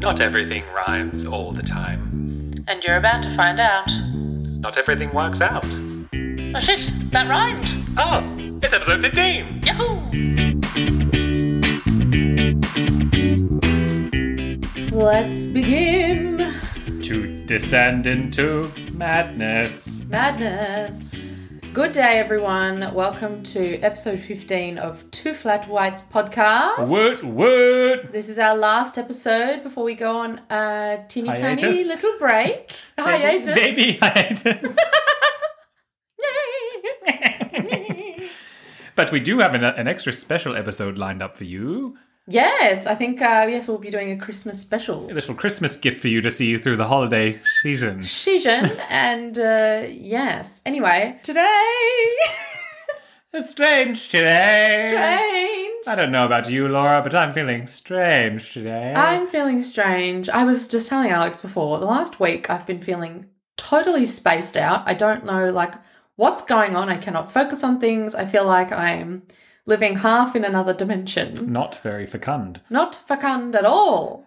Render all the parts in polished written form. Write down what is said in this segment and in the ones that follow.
Not everything rhymes all the time. And you're about to find out. Not everything works out. Oh shit, that rhymed! Oh, it's episode 15! Yahoo! Let's begin. To descend into madness. Madness. Good day, everyone. Welcome to episode 15 of Two Flat Whites podcast. Woot! This is our last episode before we go on a teeny tiny Hiatus. little break. Hiatus. Baby hiatus. But we do have an extra special episode lined up for you. Yes, I think, we'll be doing a Christmas special. A little Christmas gift for you to see you through the holiday season. And yes. Anyway, today... It's strange today. Strange. I don't know about you, Laura, but I'm feeling strange today. I'm feeling strange. I was just telling Alex before, the last week I've been feeling totally spaced out. I don't know, what's going on. I cannot focus on things. I feel like I'm living half in another dimension. Not very fecund. Not fecund at all.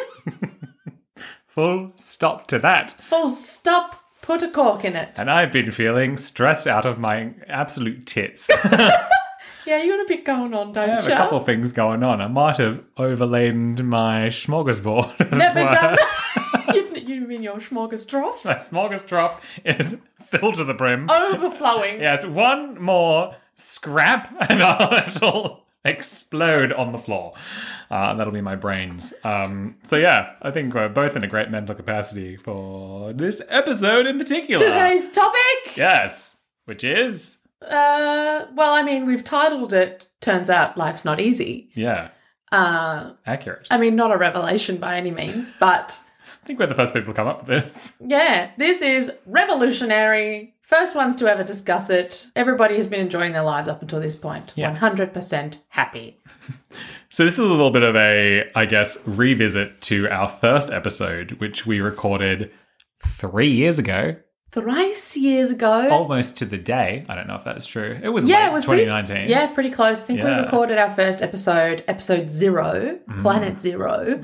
Full stop to that. Full stop. Put a cork in it. And I've been feeling stressed out of my absolute tits. Yeah, you got a bit going on, don't you? I have a couple of things going on. I might have overladen my smorgasbord. as it Never were. done that. You mean your smorgasbord? My smorgasbord is filled to the brim. Overflowing. Yes, one more scrap and it'll explode on the floor. That'll be my brains. So yeah, I think we're both in a great mental capacity for this episode in particular. Today's topic? Yes, which is... we've titled it, Turns Out Life's Not Easy. Yeah. Accurate. Not a revelation by any means, but... I think we're the first people to come up with this. Yeah, this is revolutionary. First ones to ever discuss it. Everybody has been enjoying their lives up until this point. Yes. 100% happy. So this is a little bit of a, I guess, revisit to our first episode, which we recorded 3 years ago. Thrice years ago. Almost to the day. I don't know if that's true. It was Yeah, late it was 2019. pretty close. I think we Yeah. recorded our first episode 0, Planet Zero,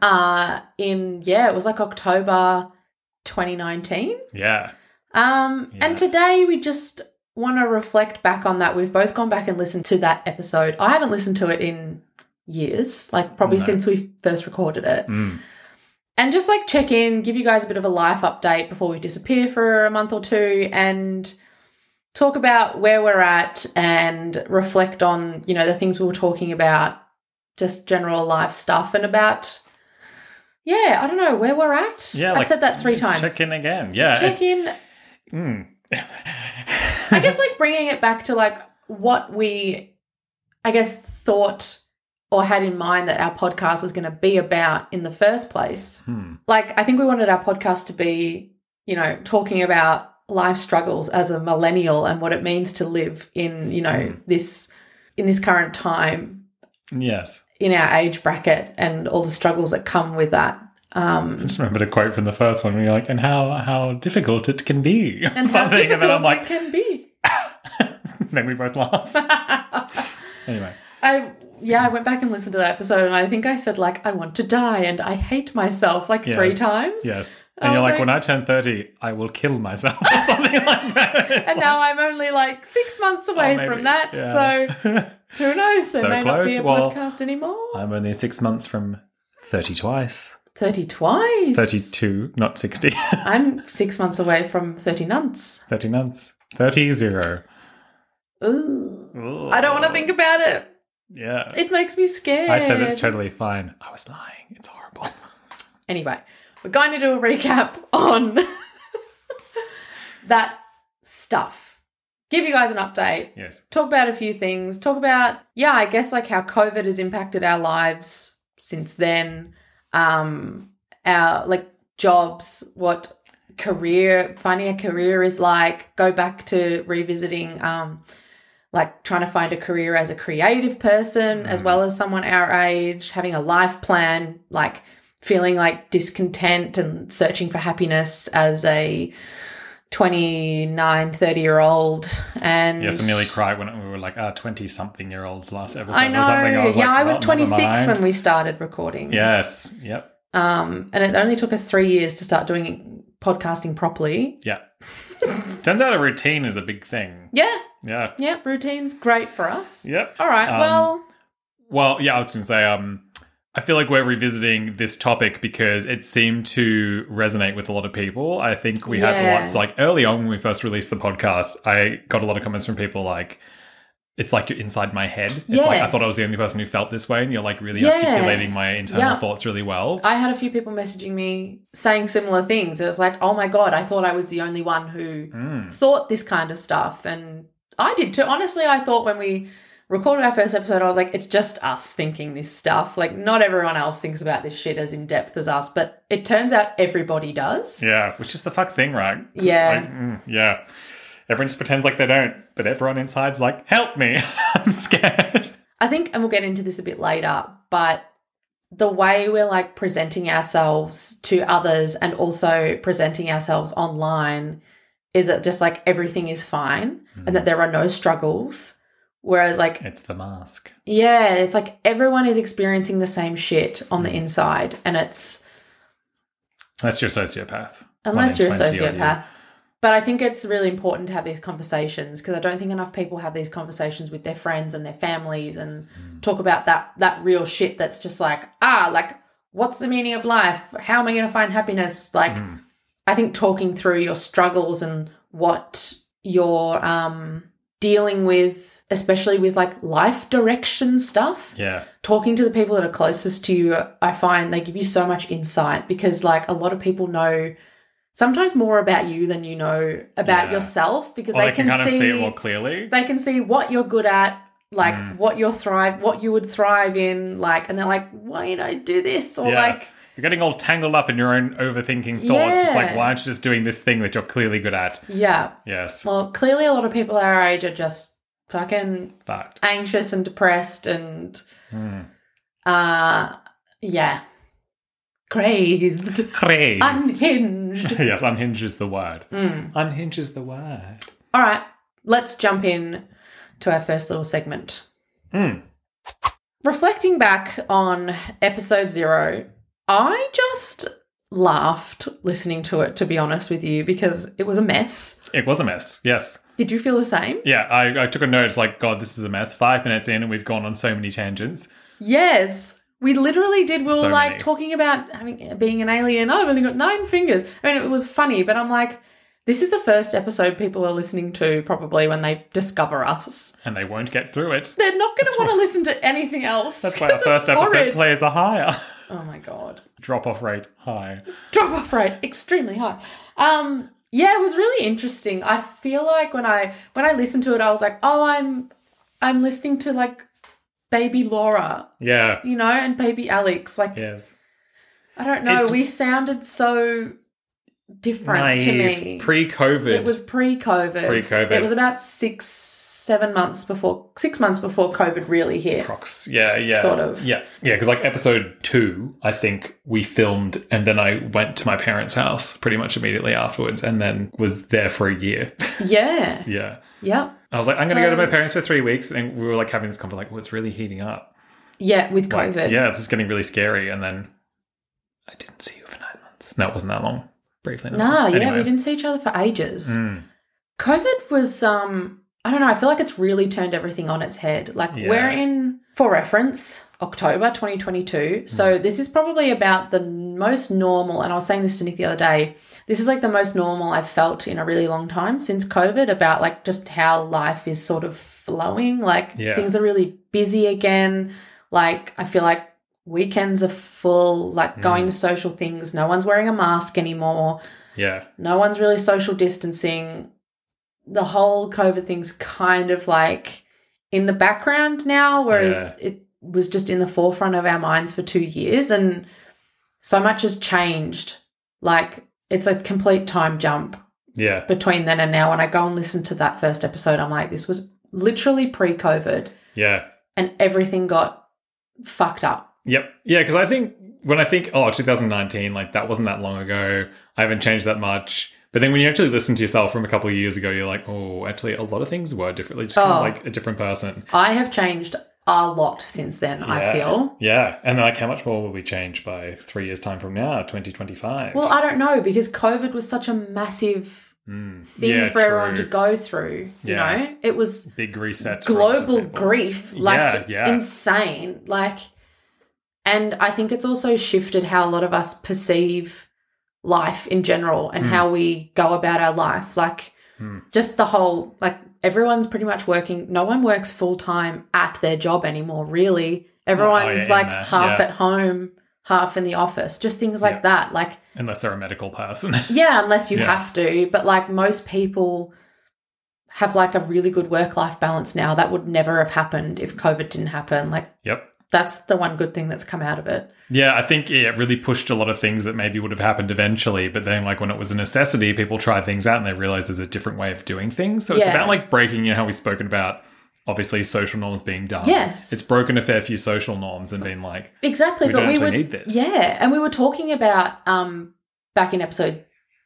it was October 2019. Yeah. And today we just want to reflect back on that. We've both gone back and listened to that episode. I haven't listened to it in years, probably since we first recorded it. And just check in, give you guys a bit of a life update before we disappear for a month or two and talk about where we're at and reflect on, the things we were talking about, just general life stuff and about, I don't know, where we're at. Yeah, I've said that 3 times. Check in again. Yeah. Check in. I guess bringing it back to what we, thought or had in mind that our podcast was going to be about in the first place. I think we wanted our podcast to be, talking about life struggles as a millennial and what it means to live in, this current time. Yes. In our age bracket and all the struggles that come with that. I just remembered a quote from the first one where you're and how difficult it can be. And how difficult and then I'm it can be. Then we both laugh. Anyway. I went back and listened to that episode and I think I said I want to die and I hate myself 3 times. Yes. And you're when I turn 30, I will kill myself or something like that. And now I'm only 6 months away from that. Yeah. So who knows? There may not be a podcast anymore. I'm only 6 months from 30 twice. 30 twice? 32, not 60. I'm 6 months away from 30 nunts. 30 nunts. 30-0. Ooh. I don't want to think about it. Yeah. It makes me scared. I said it's totally fine. I was lying. It's horrible. Anyway, we're going to do a recap on that stuff. Give you guys an update. Yes. Talk about a few things. Talk about, I guess how COVID has impacted our lives since then. Our jobs, what finding a career is like. Go back to revisiting trying to find a career as a creative person as well as someone our age, having a life plan, feeling discontent and searching for happiness as a 29, 30-year-old. And yes, I nearly cried when we were 20-something-year-olds last episode I know. or something. I was 26 when we started recording. Yes, yep. And it only took us 3 years to start doing podcasting properly. Yeah. Turns out a routine is a big thing. Yeah. Yeah. Yeah, routine's great for us. Yep. All right, Well, yeah, I was going to say, I feel like we're revisiting this topic because it seemed to resonate with a lot of people. I think we had lots, like early on when we first released the podcast, I got a lot of comments from people like, it's like you're inside my head. It's like I thought I was the only person who felt this way, and you're like really articulating my internal thoughts really well. I had a few people messaging me saying similar things. It was like, oh my God, I thought I was the only one who thought this kind of stuff. And I did too. Honestly, I thought when we recorded our first episode, I was like, it's just us thinking this stuff. Like, not everyone else thinks about this shit as in-depth as us, but it turns out everybody does. Yeah, which is the fuck thing, right? Yeah. Like, yeah. Everyone just pretends like they don't, but everyone inside's like, help me, I'm scared. I think, and we'll get into this a bit later, but the way we're like presenting ourselves to others and also presenting ourselves online is that just like everything is fine and that there are no struggles. Whereas like... It's the mask. Yeah, it's like everyone is experiencing the same shit on the inside, and it's... Unless you're a sociopath. Unless you're a sociopath. But I think it's really important to have these conversations because I don't think enough people have these conversations with their friends and their families and talk about that real shit that's just like, like, what's the meaning of life? How am I going to find happiness? Like, I think talking through your struggles and what you're dealing with, especially with like life direction stuff. Yeah. Talking to the people that are closest to you, I find they give you so much insight because like a lot of people know sometimes more about you than you know about yourself because they can kind of see it see more clearly. They can see what you're good at, like what you would thrive in, like, and they're like, why don't I do this? Or like, you're getting all tangled up in your own overthinking thoughts. It's like, why aren't you just doing this thing that you're clearly good at? Yeah. Yes. Well, clearly a lot of people our age are just fucking anxious and depressed and crazed. Unhinged. Yes, unhinged is the word. Unhinged is the word. All right, let's jump in to our first little segment. Reflecting back on episode 0, I just laughed listening to it, to be honest with you, because it was a mess. It was a mess, yes. Did you feel the same? Yeah, I took a note. It's like, God, this is a mess. 5 minutes in and we've gone on so many tangents. Yes. We literally did. We were So like many. talking about being an alien. Oh, I've only got 9 fingers. I mean, it was funny, but I'm like, this is the first episode people are listening to probably when they discover us. And they won't get through it. They're not going to want to listen to anything else. That's why our first episode players are higher. Oh my God. Drop-off rate high. Drop-off rate extremely high. Yeah, it was really interesting. I feel like when I listened to it, I was like, oh, I'm listening to like baby Laura. Yeah. You know, and baby Alex. Like, yes. I don't know. We sounded so different to me. Pre-COVID. It was pre-COVID. It was about 6 months before COVID really hit. Prox. Yeah. Sort of. Yeah, because like episode 2, I think we filmed and then I went to my parents' house pretty much immediately afterwards and then was there for a year. Yeah. Yeah. Yep. I was like, I'm going to go to my parents for 3 weeks. And we were like having this conversation, like, well, it's really heating up. Yeah, with COVID. Like, yeah, this is getting really scary. And then I didn't see you for 9 months. No, it wasn't that long. Briefly. Yeah, we didn't see each other for ages. COVID was, I don't know, I feel like it's really turned everything on its head. Like we're in, for reference, October 2022. So this is probably about the most normal, and I was saying this to Nick the other day, this is like the most normal I've felt in a really long time since COVID about like just how life is sort of flowing. Like things are really busy again. Like I feel like weekends are full, like going to social things. No one's wearing a mask anymore. Yeah. No one's really social distancing. The whole COVID thing's kind of like in the background now, whereas it was just in the forefront of our minds for 2 years, and so much has changed. Like it's a complete time jump between then and now. When I go and listen to that first episode, I'm like, this was literally pre-COVID. Yeah. And everything got fucked up. Yep. Yeah, because I think when I think, 2019, like that wasn't that long ago. I haven't changed that much. But then when you actually listen to yourself from a couple of years ago, you're like, oh, actually a lot of things were differently, just kind of like a different person. I have changed a lot since then, I feel. Yeah. And like, how much more will we change by 3 years' time from now, 2025? Well, I don't know, because COVID was such a massive thing for everyone to go through. You know, it was big reset, global grief, like insane. Like, and I think it's also shifted how a lot of us perceive life in general and how we go about our life. Like, just the whole, like, everyone's pretty much working. No one works full time at their job anymore, really. Everyone's half at home, half in the office, just things like that. Like, unless they're a medical person. Unless you have to. But like, most people have like a really good work-life balance now. That would never have happened if COVID didn't happen. Like, that's the one good thing that's come out of it. Yeah, I think it really pushed a lot of things that maybe would have happened eventually. But then, like, when it was a necessity, people try things out and they realize there's a different way of doing things. So it's about, like, breaking, how we've spoken about, obviously, social norms being done. Yes. It's broken a fair few social norms and been like, exactly, we don't actually need this. Yeah, and we were talking about, back in episode,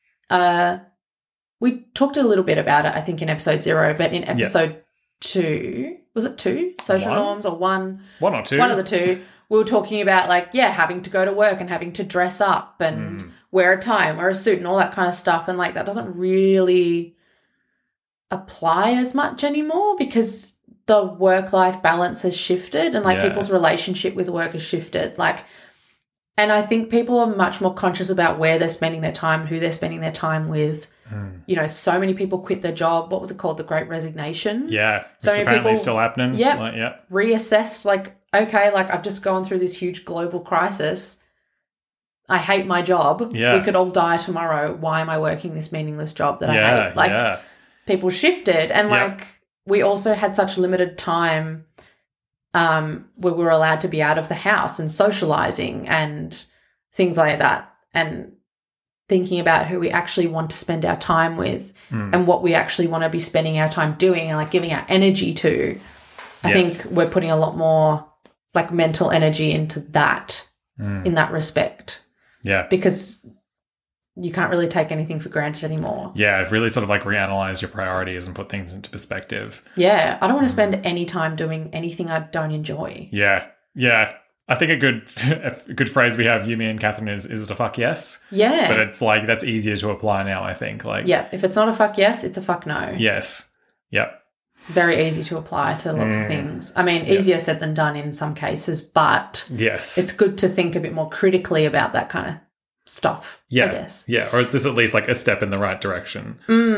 we talked a little bit about it, I think, in episode 0, but in episode 2... Was it 2 social norms or 1? 1 or 2. One of the 2. We were talking about, like, having to go to work and having to dress up and wear a tie and wear a suit and all that kind of stuff. And, like, that doesn't really apply as much anymore because the work-life balance has shifted and, like, people's relationship with work has shifted. Like, and I think people are much more conscious about where they're spending their time, who they're spending their time with. You know, so many people quit their job. What was it called? The Great Resignation. Yeah. So many apparently people still happening. Reassessed, like, okay, like, I've just gone through this huge global crisis. I hate my job. Yeah. We could all die tomorrow. Why am I working this meaningless job that I hate? Like, people shifted. And, like, we also had such limited time where we were allowed to be out of the house and socializing and things like that. And thinking about who we actually want to spend our time with and what we actually want to be spending our time doing and, like, giving our energy to. I think we're putting a lot more, like, mental energy into that in that respect. Yeah. Because you can't really take anything for granted anymore. Yeah, I've really sort of, like, reanalyze your priorities and put things into perspective. Yeah, I don't want to spend any time doing anything I don't enjoy. Yeah, yeah. I think a good phrase we have, you, me, and Catherine, is it a fuck yes? Yeah. But it's like, that's easier to apply now, I think. Like, yeah, if it's not a fuck yes, it's a fuck no. Yes. Yep. Very easy to apply to lots of things. I mean, easier said than done in some cases, but it's good to think a bit more critically about that kind of stuff, I guess. Yeah, or is this at least like a step in the right direction?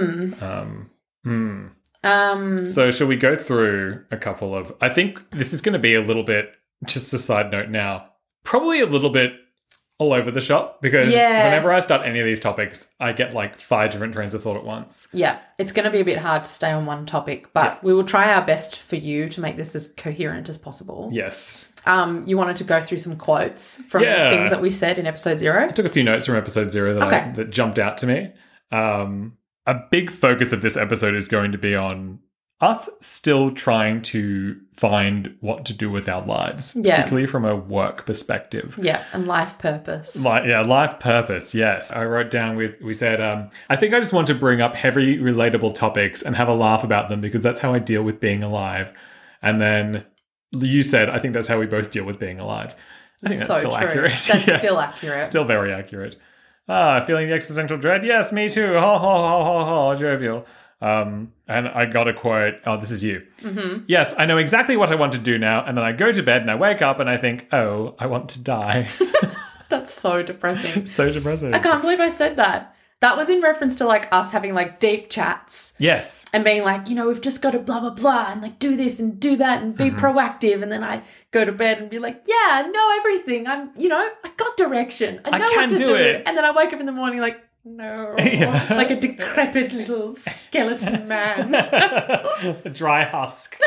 So shall we go through a couple of... I think this is going to be a little bit... Just a side note now, probably a little bit all over the shop because whenever I start any of these topics, I get like 5 different trains of thought at once. Yeah, it's going to be a bit hard to stay on one topic, but we will try our best for you to make this as coherent as possible. Yes. You wanted to go through some quotes from things that we said in episode 0? I took a few notes from episode 0 that jumped out to me. A big focus of this episode is going to be on us still trying to find what to do with our lives, particularly from a work perspective. Yeah, and life purpose. Life purpose, yes. I wrote down we said, I think I just want to bring up heavy, relatable topics and have a laugh about them because that's how I deal with being alive. And then you said, I think that's how we both deal with being alive. I think that's so still true. accurate. That's still accurate. Still very accurate. Feeling the existential dread? Yes, me too. Ha, ha, ha, ha, ha, jovial. And I got a quote. Oh, this is you. Mm-hmm. Yes, I know exactly what I want to do now. And then I go to bed and I wake up and I think, oh, I want to die. That's so depressing. So depressing. I can't believe I said that. That was in reference to like us having like deep chats. Yes. And being like, you know, we've just got to blah, blah, blah and like do this and do that and be proactive. And then I go to bed and be like, yeah, I know everything. I got direction. I know what to do. And then I wake up in the morning like, no, like a decrepit little skeleton man. A dry husk.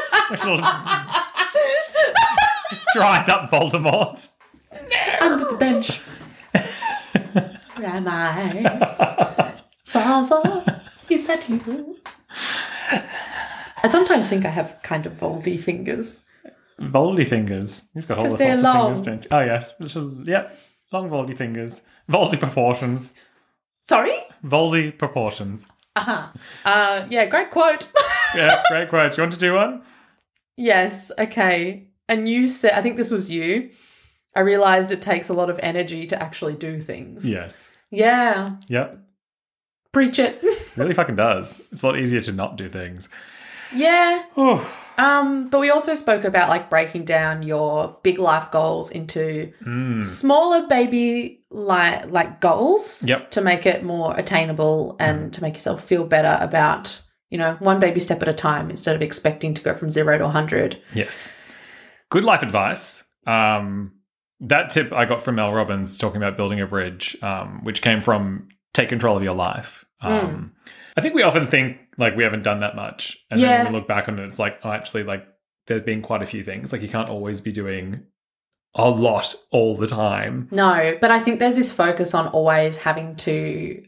Dried up Voldemort. No. Under the bench. Where am I? Father, is that you? I sometimes think I have kind of Voldy fingers. Voldy fingers? You've got all the sorts of fingers, don't you? Oh, yes. Yep. Long Voldy fingers. Voldy proportions. Sorry? Voldy proportions. Yeah, great quote. Yes, great quote. Do you want to do one? Yes, okay. And you said, I think this was you, I realized it takes a lot of energy to actually do things. Yes. Yeah. Yep. Preach it. It really fucking does. It's a lot easier to not do things. Yeah. Oh. But we also spoke about like breaking down your big life goals into smaller baby like goals to make it more attainable and to make yourself feel better about, one baby step at a time instead of expecting to go from 0 to 100. Yes. Good life advice. That tip I got from Mel Robbins talking about building a bridge, which came from take control of your life. I think we often think like we haven't done that much. And then when we look back on it, it's like, oh, actually, like there's been quite a few things. Like you can't always be doing a lot all the time. No, but I think there's this focus on always having to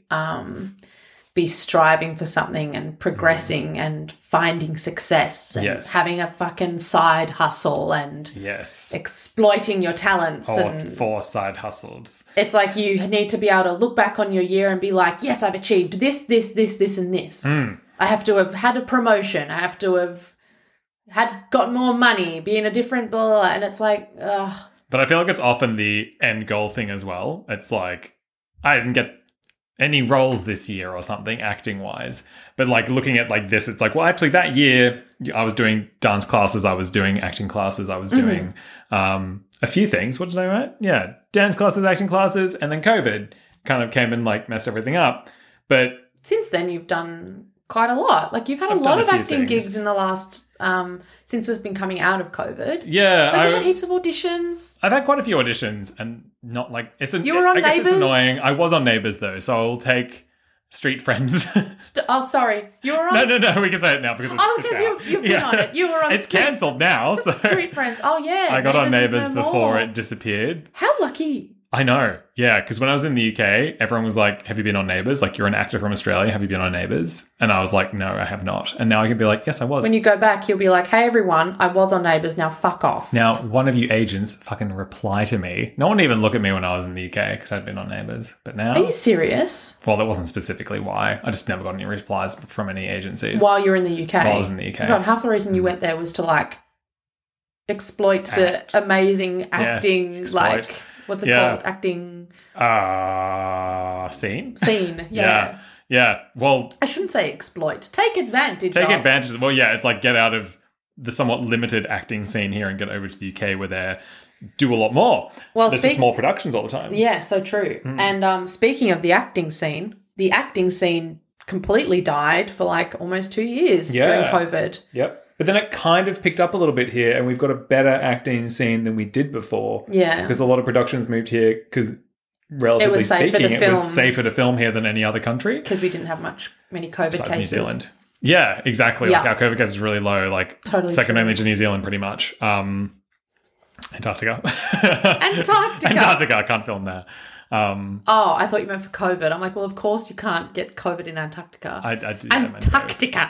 be striving for something and progressing and finding success and having a fucking side hustle and exploiting your talents. And 4 side hustles. It's like you need to be able to look back on your year and be like, yes, I've achieved this, this, this, this, and this. I have to have had a promotion. I have to have got more money, be in a different blah, blah, blah. And it's like, ugh. But I feel like it's often the end goal thing as well. It's like, I didn't get any roles this year or something acting wise, but like looking at like this, it's like, well, actually that year I was doing dance classes, I was doing acting classes, I was doing a few things. What did I write? Yeah, dance classes, acting classes, and then COVID kind of came and like messed everything up. But since then you've done quite a lot. Like you've had a lot of acting gigs in the last since we've been coming out of COVID. Yeah, like you had heaps of auditions. I've had quite a few auditions, and not like you were on Neighbours. I guess it's annoying. I was on Neighbours though, so I'll take Street Friends. Sorry, you were on. No, we can say it now because you've been on it. You were on. It's cancelled now. So Street Friends. Oh yeah, I got on Neighbours before it disappeared. How lucky. I know, yeah, because when I was in the UK, everyone was like, have you been on Neighbours? Like, you're an actor from Australia, have you been on Neighbours? And I was like, no, I have not. And now I can be like, yes, I was. When you go back, you'll be like, hey, everyone, I was on Neighbours, now fuck off. Now, one of you agents fucking reply to me. No one would even look at me when I was in the UK because I'd been on Neighbours. But now... Are you serious? Well, that wasn't specifically why. I just never got any replies from any agencies. While you were in the UK? While I was in the UK. God, half the reason you went there was to, like, exploit the amazing acting, like... What's it called? Acting... Scene? Scene, Yeah. Well... I shouldn't say exploit. Take advantage of. Well, yeah, it's like get out of the somewhat limited acting scene here and get over to the UK where they do a lot more. Well, there's just more productions all the time. Yeah, so true. And speaking of the acting scene completely died for like almost 2 years during COVID. Yep. But then it kind of picked up a little bit here, and we've got a better acting scene than we did before. Yeah. Because a lot of productions moved here because, relatively speaking, it was safer to film here than any other country. Because we didn't have many COVID besides cases. New Zealand. Yeah, exactly. Yeah. Like our COVID case is really low, like totally second only to New Zealand pretty much. Antarctica. Antarctica. I can't film there. I thought you meant for COVID. I'm like, well, of course you can't get COVID in Antarctica. Antarctica.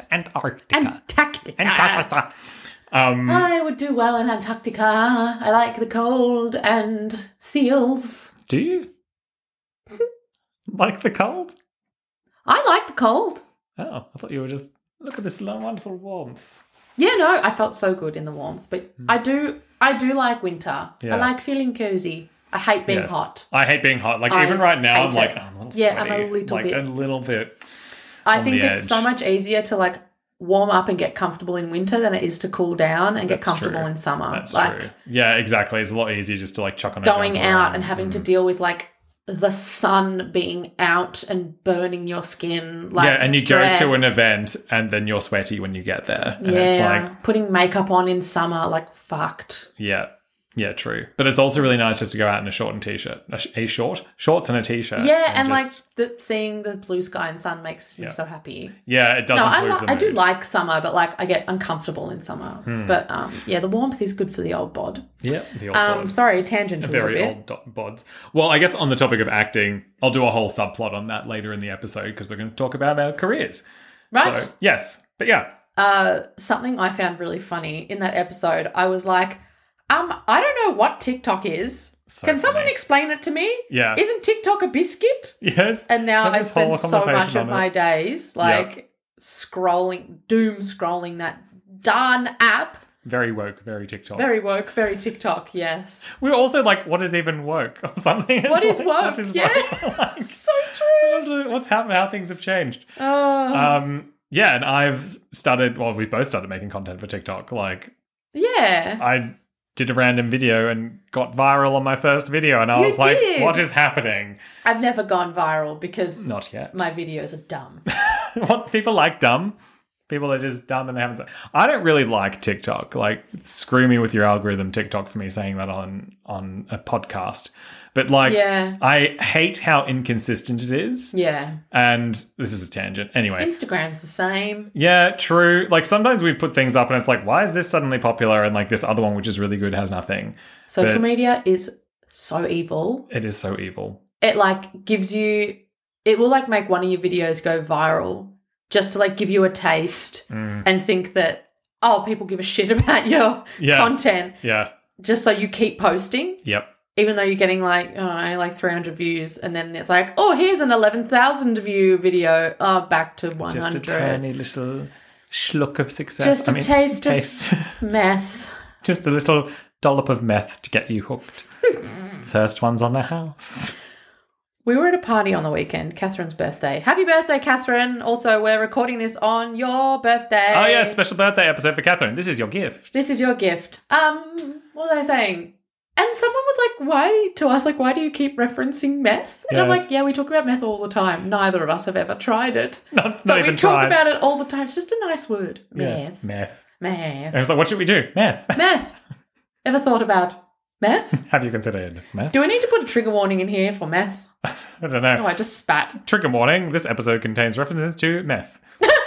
Antarctica. I would do well in Antarctica. I like the cold and seals. Do you? Like the cold? I like the cold. Oh, I thought you were just, look at this wonderful warmth. Yeah, no, I felt so good in the warmth. But I do like winter. Yeah. I like feeling cozy. I hate being hot. I hate being hot. Like, even right now, I'm like, I'm a little sweaty. Yeah, I'm a little bit. Like, a little bit. I think it's so much easier to, like, warm up and get comfortable in winter than it is to cool down and get comfortable in summer. That's true. Yeah, exactly. It's a lot easier just to, like, chuck on a going out and having to deal with, like, the sun being out and burning your skin. Like, yeah, and you go to an event and then you're sweaty when you get there. And it's like, putting makeup on in summer, like, fucked. Yeah, true. But it's also really nice just to go out in a short and t-shirt. Shorts and a t-shirt. Yeah, and just... like seeing the blue sky and sun makes me so happy. Yeah, it doesn't. I do like summer, but like I get uncomfortable in summer. But the warmth is good for the old bod. Yeah, the old bod. Sorry, tangent a little bit. Very old bods. Well, I guess on the topic of acting, I'll do a whole subplot on that later in the episode because we're going to talk about our careers. Right. So, yes, but yeah. Something I found really funny in that episode, I was like, I don't know what TikTok is. Can someone explain it to me? Yeah. Isn't TikTok a biscuit? Yes. And now I spend so much of my days doom scrolling that darn app. Very woke, very TikTok. Very woke, very TikTok, yes. We're also like, what is even woke or something? What is like, woke? What is Yeah. woke? Like, So true. what's happened? How things have changed. Oh. Yeah, and I've started. Well, we both started making content for TikTok. Like, Yeah. I did a random video and got viral on my first video, and I was like, did. "What is happening?" I've never gone viral because Not yet. my videos are dumb. What people like dumb. People are just dumb and they haven't. I don't really like TikTok. Like, screw me with your algorithm, TikTok, for me saying that on a podcast. But like, Yeah. I hate how inconsistent it is. Yeah. And this is a tangent. Anyway. Instagram's the same. Yeah, true. Like, sometimes we put things up and it's like, why is this suddenly popular? And like this other one, which is really good, has nothing. Social But media is so evil. it is so evil. It like gives you, it will like make one of your videos go viral just to like give you a taste and think that, oh, people give a shit about your content Yeah. just so you keep posting. Yep. Even though you're getting like, I don't know, like 300 views, and then it's like, oh, here's an 11,000 view video. Oh, back to 100. Just a tiny little schluck of success. Just a taste of meth. Just a little dollop of meth to get you hooked. First one's on the house. We were at a party on the weekend, Catherine's birthday. Happy birthday, Catherine. Also, we're recording this on your birthday. Oh, yeah, special birthday episode for Catherine. This is your gift. This is your gift. What was I saying? And someone was like, why do you keep referencing meth? And I'm Yes. like, yeah, we talk about meth all the time. Neither of us have ever tried it. Not But even we talk tried. about it all the time. It's just a nice word. Yes, meth. Meth. And it's like, what should we do? Meth. Meth. Ever thought about meth? Have you considered meth? Do we need to put a trigger warning in here for meth? I don't know. Oh, I just spat. Trigger warning, this episode contains references to meth.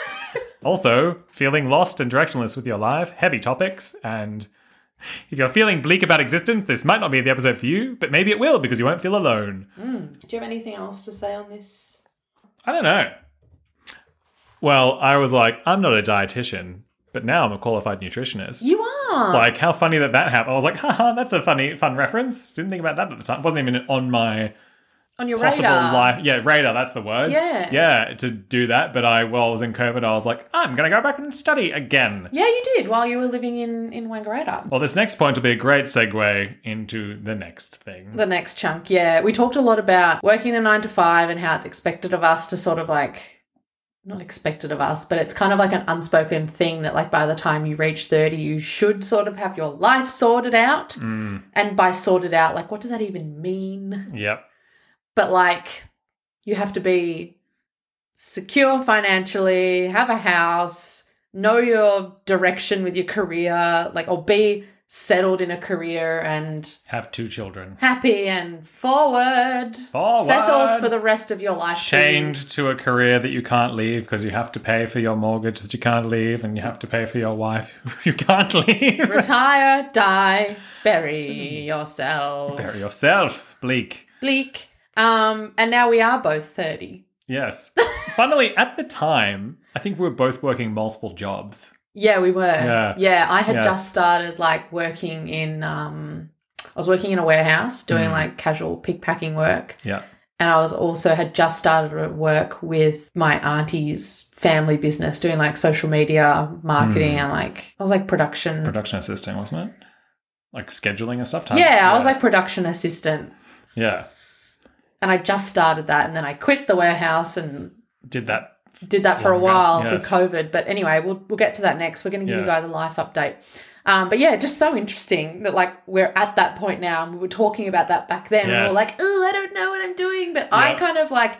Also, feeling lost and directionless with your life, heavy topics, and if you're feeling bleak about existence, this might not be the episode for you, but maybe it will because you won't feel alone. Do you have anything else to say on this? I don't know. Well, I was like, I'm not a dietitian, but now I'm a qualified nutritionist. You are. Like, how funny that happened. I was like, haha, that's a fun reference. Didn't think about that at the time. It wasn't even on my on your possible radar. life. Yeah, radar, that's the word. Yeah. Yeah, to do that. But while I was in COVID, I was like, I'm going to go back and study again. Yeah, you did while you were living in Wangaratta. Well, this next point will be a great segue into the next thing. The next chunk, yeah. We talked a lot about working the 9 to 5 and how it's expected of us to sort of like, not expected of us, but it's kind of like an unspoken thing that like by the time you reach 30, you should sort of have your life sorted out. And by sorted out, like what does that even mean? Yep. But like you have to be secure financially, have a house, know your direction with your career, like, or be settled in a career and Have 2 children. happy and forward. Settled for the rest of your life. Chained to a career that you can't leave because you have to pay for your mortgage that you can't leave and you have to pay for your wife who you can't leave. Retire, die, bury yourself. Bury yourself. Bleak. Bleak. And now we are both 30. Yes. Funnily, at the time, I think we were both working multiple jobs. Yeah, we were. Yeah. I had Yes. just started like working in I was working in a warehouse doing like casual pick packing work. Yeah. And I was also had just started to work with my auntie's family business doing like social media marketing and like I was like production assistant, wasn't it? Like scheduling and stuff. Yeah, I was like production assistant. Yeah. And I just started that and then I quit the warehouse and Did that. for a while Yes. through COVID. But anyway, we'll get to that next. We're going to give you guys a life update. But yeah, just so interesting that like we're at that point now and we were talking about that back then and we Yes. were like, oh, I don't know what I'm doing. But I kind of like,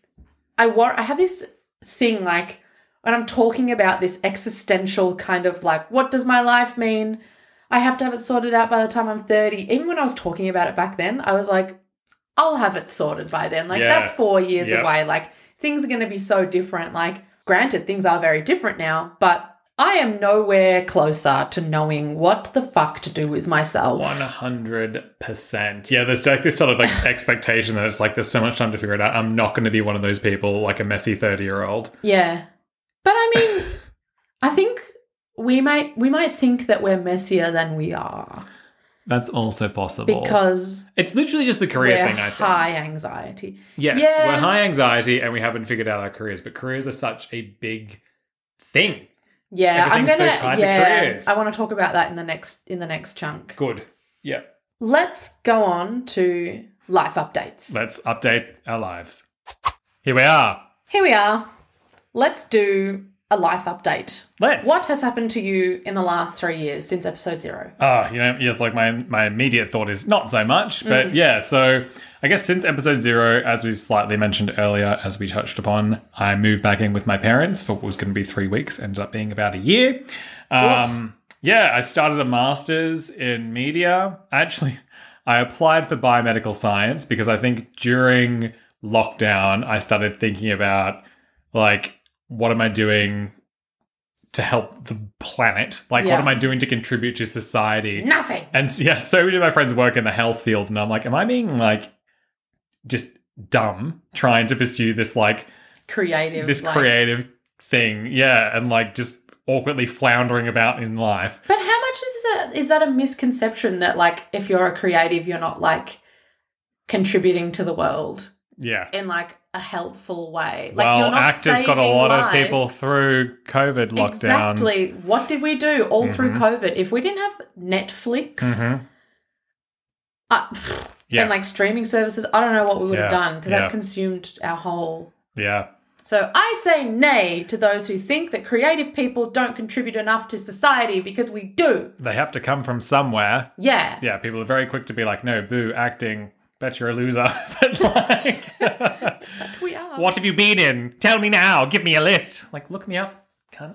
I have this thing like when I'm talking about this existential kind of like, what does my life mean? I have to have it sorted out by the time I'm 30. Even when I was talking about it back then, I was like, I'll have it sorted by then. Like that's 4 years away. Like things are going to be so different. Like granted, things are very different now, but I am nowhere closer to knowing what the fuck to do with myself. 100%. Yeah, there's like this sort of like expectation that it's like there's so much time to figure it out. I'm not going to be one of those people like a messy 30-year-old. Yeah. But I mean, I think we might think that we're messier than we are. That's also possible. Because it's literally just the career we're thing, I think. high anxiety. Yes, Yeah. we're high anxiety and we haven't figured out our careers, but careers are such a big thing. Yeah, Everything's so tied to careers. I want to talk about that in the next chunk. Good. Yeah. Let's go on to life updates. Let's update our lives. Here we are. Let's do a life update. Let's. What has happened to you in the last 3 years since episode 0? Yes, like my immediate thought is not so much. But yeah, so I guess since episode 0, as we slightly mentioned earlier, as we touched upon, I moved back in with my parents for what was going to be 3 weeks, ended up being about a year. Yeah, I started a master's in media. Actually, I applied for biomedical science because I think during lockdown, I started thinking about, like, what am I doing to help the planet? Like, what am I doing to contribute to society? Nothing. And yeah, so many of my friends work in the health field, and I'm like, am I being, like, just dumb trying to pursue this, like, creative thing? Yeah, and, like, just awkwardly floundering about in life. But how much is that a misconception that, like, if you're a creative, you're not, like, contributing to the world? Yeah. In, like, a helpful way. Like, well, you're not actors got a lot lives. of people through COVID lockdowns. Exactly. What did we do all through COVID? If we didn't have Netflix and, like, streaming services, I don't know what we would have done because that consumed our whole... Yeah. So I say nay to those who think that creative people don't contribute enough to society, because we do. They have to come from somewhere. Yeah. Yeah, people are very quick to be like, no, boo, acting... Bet you're a loser. But like, but we are. What have you been in? Tell me now. Give me a list. Like, look me up, cunt.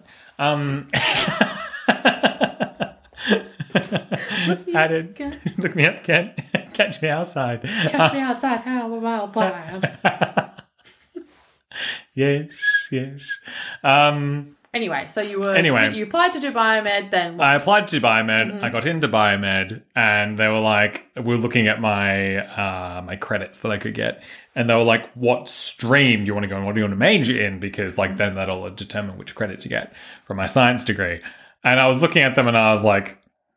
Look me up, Kent. Catch me outside. Catch me outside. How a wild blind. Yes. Anyway, so you applied to do biomed, then what? I applied to do biomed. I got into biomed, and they were like, we're looking at my my credits that I could get, and they were like, what stream do you want to go in? What do you want to major in? Because, like, then that'll determine which credits you get from my science degree. And I was looking at them, and I was like,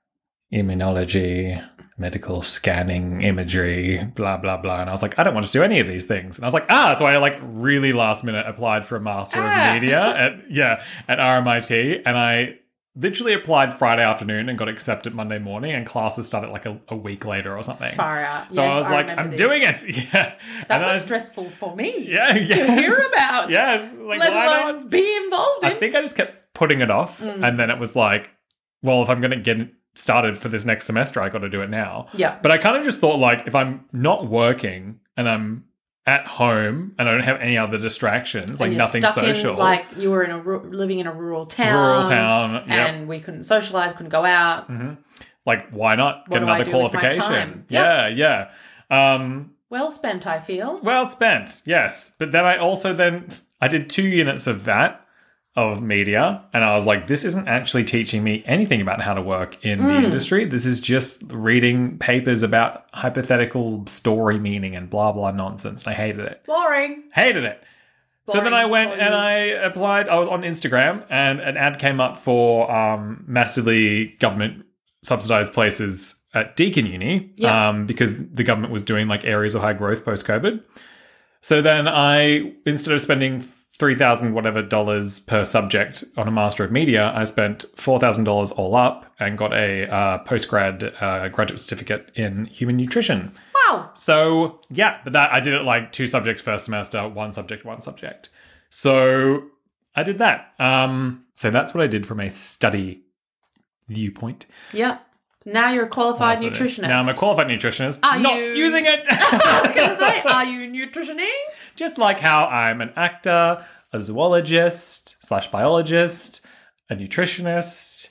immunology, medical scanning, imagery, blah, blah, blah. And I was like, I don't want to do any of these things. And I was like, that's why I, like, really last minute applied for a Master of Media at RMIT. And I literally applied Friday afternoon and got accepted Monday morning, and classes started like a week later or something. Far out. So I was like, I'm doing it. Yeah. That was stressful for me. Yeah. To hear about. Yes. Like, let why alone not? Be involved in. I think I just kept putting it off. And then it was like, well, if I'm going to get started for this next semester, I got to do it now. Yeah. But I kind of just thought, like, if I'm not working and I'm at home and I don't have any other distractions, like nothing social. Like, you were living in a rural town. And we couldn't socialize, couldn't go out. Like, why not get another qualification? Yeah. Well spent, I feel. Well spent, yes. But then I did 2 units of that, of media, and I was like, this isn't actually teaching me anything about how to work in the industry. This is just reading papers about hypothetical story meaning and blah, blah nonsense. And I hated it. Boring. Hated it. So then I went and I applied. I was on Instagram, and an ad came up for massively government subsidized places at Deakin Uni, because the government was doing, like, areas of high growth post-COVID. So then instead of spending $3,000 whatever dollars per subject on a Master of Media, I spent $4,000 all up and got a graduate certificate in human nutrition. Wow. So yeah, but that I did it like 2 subjects first semester, 1 subject. So I did that. So that's what I did from a study viewpoint. Yeah. Now you're a qualified nutritionist. Now I'm a qualified nutritionist. Not using it. I was going to say, are you nutritioning? Just like how I'm an actor, a zoologist / biologist, a nutritionist.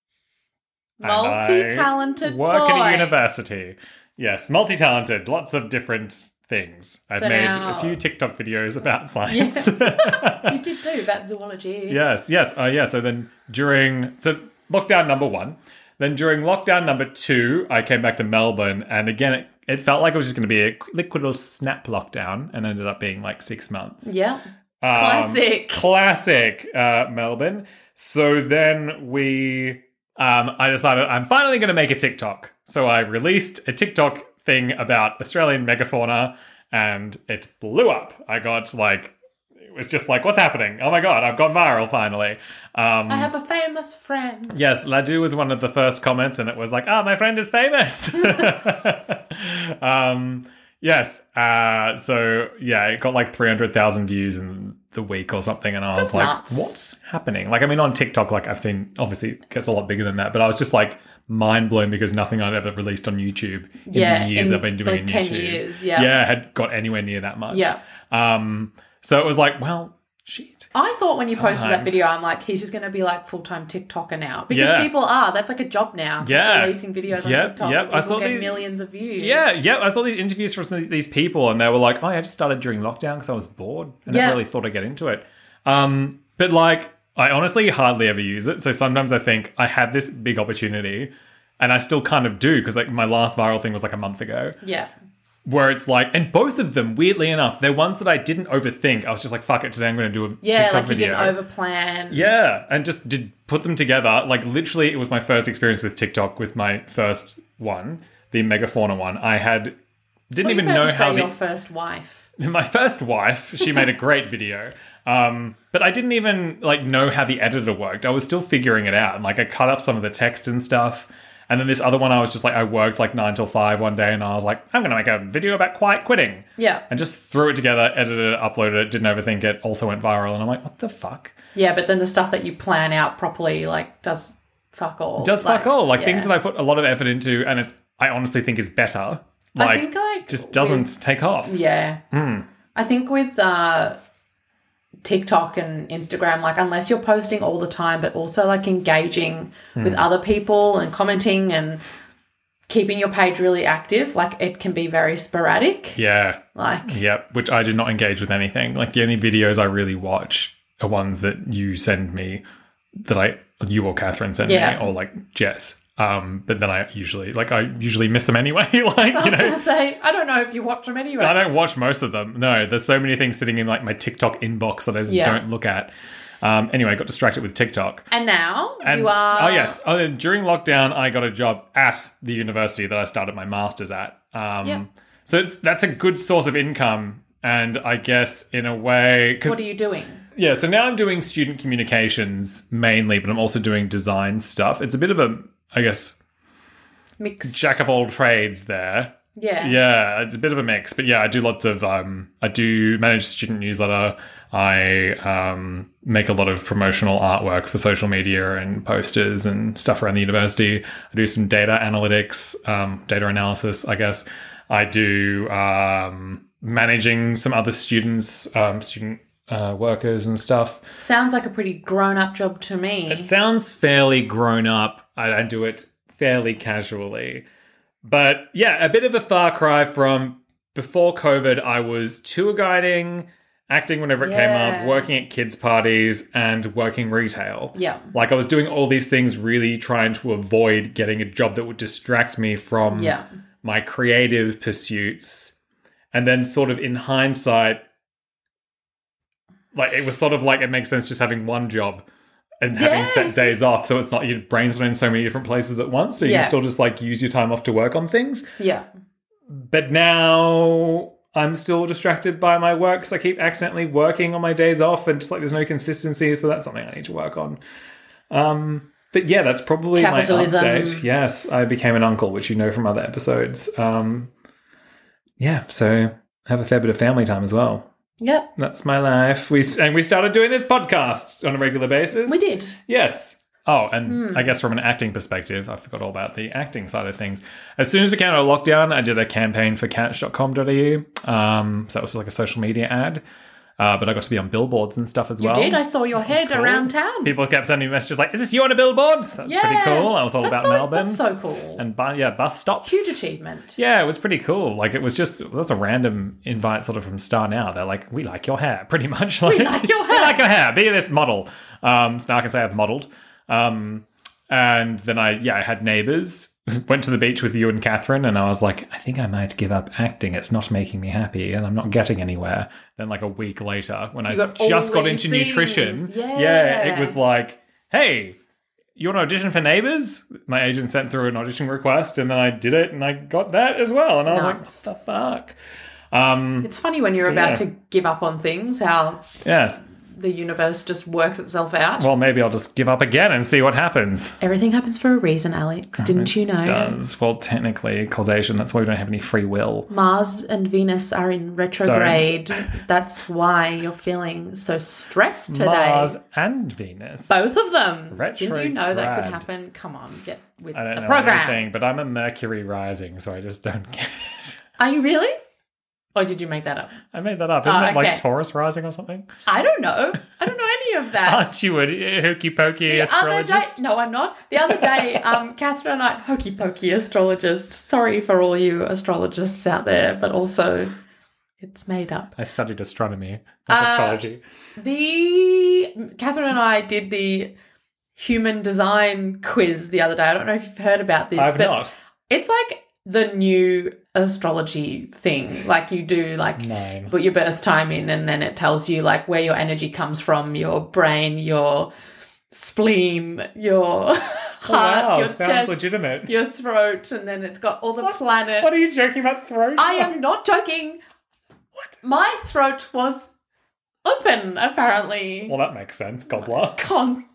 Multi-talented work boy. at a university. Yes, multi-talented. Lots of different things. I've made a few TikTok videos about science. Yes. You did too, about zoology. Yes. So then lockdown number 1. Then during lockdown number 2, I came back to Melbourne, and again, it felt like it was just going to be a quick little snap lockdown, and ended up being like 6 months. Yeah. Classic Melbourne. So then I decided I'm finally going to make a TikTok. So I released a TikTok thing about Australian megafauna, and it blew up. I got, like, it was just like, what's happening? Oh my God, I've gone viral finally. I have a famous friend. Yes, Ladu was one of the first comments, and it was like, my friend is famous. Yes. So, yeah, it got like 300,000 views in the week or something, and I was like, nuts. what's happening? Like, I mean, on TikTok, like, I've seen, obviously, it gets a lot bigger than that, but I was just like mind blown because nothing I'd ever released on YouTube in the years I've been doing like 10 YouTube. years, had got anywhere near that much. Yeah. So it was like, well, shit. I thought when you posted that Sometimes. video, I'm like, he's just going to be like full-time TikToker now. Because people are. That's like a job now. Just releasing videos on TikTok. People I saw get millions of views. I saw these interviews from some of these people, and they were like, I just started during lockdown because I was bored. I never really thought I'd get into it. But like, I honestly hardly ever use it. So sometimes I think I had this big opportunity, and I still kind of do, because like my last viral thing was like a month ago. Yeah. Where it's like, and both of them, weirdly enough, they're ones that I didn't overthink. I was just like, fuck it, today I'm going to do a TikTok video. Yeah, like you didn't overplan. Yeah, and just did put them together. Like, literally, it was my first experience with TikTok with my first one, the Megafauna one. Didn't even know how your first wife. My first wife, she made a great video. But I didn't even, like, know how the editor worked. I was still figuring it out. And, like, I cut off some of the text and stuff. And then this other one, I was just like, I worked like 9 till 5 one day, and I was like, I'm going to make a video about quitting. Yeah. And just threw it together, edited it, uploaded it, didn't overthink it, also went viral. And I'm like, what the fuck? Yeah, but then the stuff that you plan out properly, like, does fuck all. Fuck all. Like, things that I put a lot of effort into, and I honestly think is better. Like, I think, like, just doesn't take off. Yeah. I think with TikTok and Instagram, like, unless you're posting all the time, but also like engaging with other people and commenting and keeping your page really active, like, it can be very sporadic. Yeah. Like, yep. Which I do not engage with anything. Like, the only videos I really watch are ones that you send me, you or Catherine send me, or like Jess. But then I usually miss them anyway. Like, I was going to say, I don't know if you watch them anyway. I don't watch most of them. No, there's so many things sitting in like my TikTok inbox that I just don't look at. Anyway, I got distracted with TikTok. And now you are... Oh, yes. During lockdown, I got a job at the university that I started my master's at. So that's a good source of income. And I guess in a way... What are you doing? Yeah, so now I'm doing student communications mainly, but I'm also doing design stuff. It's a bit of a, I guess, mixed jack of all trades there. Yeah. Yeah, it's a bit of a mix. But yeah, I do lots of, I do manage student newsletter. I make a lot of promotional artwork for social media and posters and stuff around the university. I do some data analytics, data analysis, I guess. I do managing some other students, student workers and stuff. Sounds like a pretty grown-up job to me. It sounds fairly grown up. I do it fairly casually. But yeah, a bit of a far cry from before COVID. I was tour guiding, acting whenever it came up, working at kids' parties, and working retail. Yeah. Like, I was doing all these things really trying to avoid getting a job that would distract me from my creative pursuits. And then sort of in hindsight, like, it was sort of like it makes sense just having one job and having set days off, so it's not your brain's not in so many different places at once, so you can still just like use your time off to work on things. Yeah. But now I'm still distracted by my work because I keep accidentally working on my days off, and just like there's no consistency, so that's something I need to work on. But yeah, that's probably Capitalism. My update. Yes, I became an uncle, which you know from other episodes. Yeah, so I have a fair bit of family time as well. Yep. That's my life. We started doing this podcast on a regular basis. We did. Yes. Oh, and I guess from an acting perspective, I forgot all about the acting side of things. As soon as we came out of lockdown, I did a campaign for catch.com.au. So that was like a social media ad. But I got to be on billboards and stuff as well. You did? I saw your head around town. People kept sending me messages like, is this you on a billboard? That's pretty cool. That was all about Melbourne. That's so cool. And bus stops. Huge achievement. Yeah, it was pretty cool. Like, it was a random invite sort of from Star Now. They're like, we like your hair, pretty much. Like, we like your hair. We like your hair. Be this model. So now I can say I've modeled. And then I had Neighbours. Went to the beach with you and Catherine, and I was like, I think I might give up acting. It's not making me happy, and I'm not getting anywhere. Then, like, a week later, when I just got into nutrition, it was like, hey, you want to audition for Neighbours? My agent sent through an audition request, and then I did it, and I got that as well. And I was like, what the fuck? It's funny when you're about to give up on things, how Yes. the universe just works itself out. Well, maybe I'll just give up again and see what happens. Everything happens for a reason, Alex. Didn't you know? It does. Well, technically, causation, that's why we don't have any free will. Mars and Venus are in retrograde. That's why you're feeling so stressed today. Mars and Venus. Both of them. Retrograde. Didn't you know that could happen? Come on, get with I don't the know program. anything, but I'm a Mercury rising, so I just don't get it. Are you really? Or did you make that up? I made that up. Isn't it okay. like Taurus rising or something? I don't know. I don't know any of that. Aren't you a hokey pokey The astrologist? other day, no, I'm not. The other day, Catherine and I, hokey pokey astrologist. Sorry for all you astrologists out there, but also it's made up. I studied astronomy, not astrology. Catherine and I did the human design quiz the other day. I don't know if you've heard about this. I've but not. It's like the new astrology thing. Like you do put your birth time in and then it tells you like where your energy comes from, your brain, your spleen, your heart, your sounds chest, legitimate. your throat, and then it's got all the planets. What are you joking about throat? I am not joking. What? My throat was open, apparently. Well, that makes sense, gobbler. Con.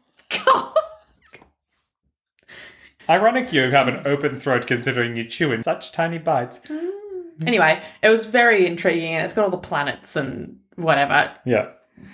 Ironic you have an open throat considering you chew in such tiny bites. Anyway, it was very intriguing and it's got all the planets and whatever. Yeah.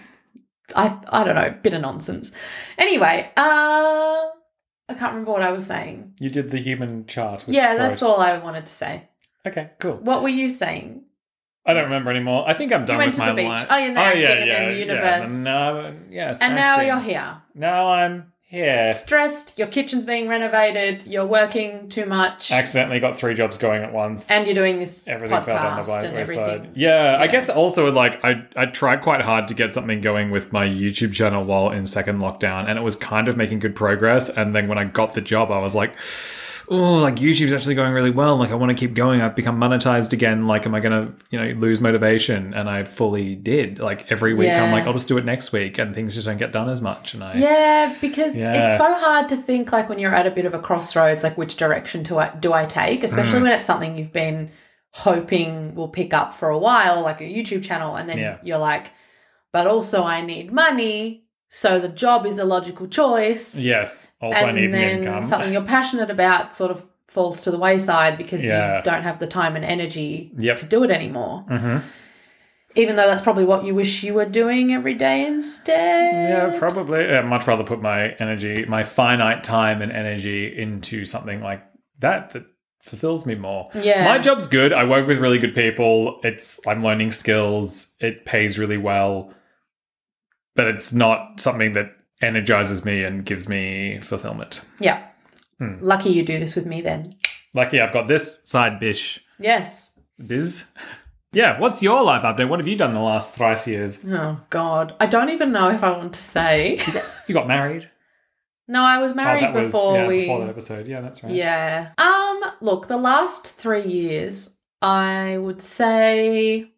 I don't know, bit of nonsense. Anyway, I can't remember what I was saying. You did the human chart. With Yeah, the throat. that's all I wanted to say. Okay, cool. What were you saying? I don't remember anymore. I think I'm done went with to my the beach. life. Oh, you're there acting and then the universe. Yeah. Yes. And now acting. you're here. Now I'm here. Stressed, your kitchen's being renovated, you're working too much. Accidentally got 3 jobs going at once. And you're doing this Everything fell down the podcast and wayside. everything. Yeah, I guess also like I tried quite hard to get something going with my YouTube channel while in second lockdown, and it was kind of making good progress. And then when I got the job, I was like, oh, like YouTube's actually going really well. Like I want to keep going. I've become monetized again. Like, am I going to, lose motivation? And I fully did. Like every week I'm like, I'll just do it next week, and things just don't get done as much. And because it's so hard to think like when you're at a bit of a crossroads, like which direction do I take, especially when it's something you've been hoping will pick up for a while, like a YouTube channel. And then you're like, but also I need money. So the job is a logical choice. Yes. Also, I need the income. And then something you're passionate about sort of falls to the wayside because you don't have the time and energy to do it anymore. Mm-hmm. Even though that's probably what you wish you were doing every day instead. Yeah, probably. I'd much rather put my finite time and energy into something like that fulfills me more. Yeah. My job's good. I work with really good people. I'm learning skills. It pays really well. But it's not something that energizes me and gives me fulfillment. Yeah. Lucky you do this with me then. Lucky I've got this side bish. Yes. Biz. Yeah, what's your life update? What have you done the last thrice years? Oh, God. I don't even know if I want to say. You got married? No, I was married before that episode. Yeah, that's right. Yeah. Look, the last 3 years, I would say...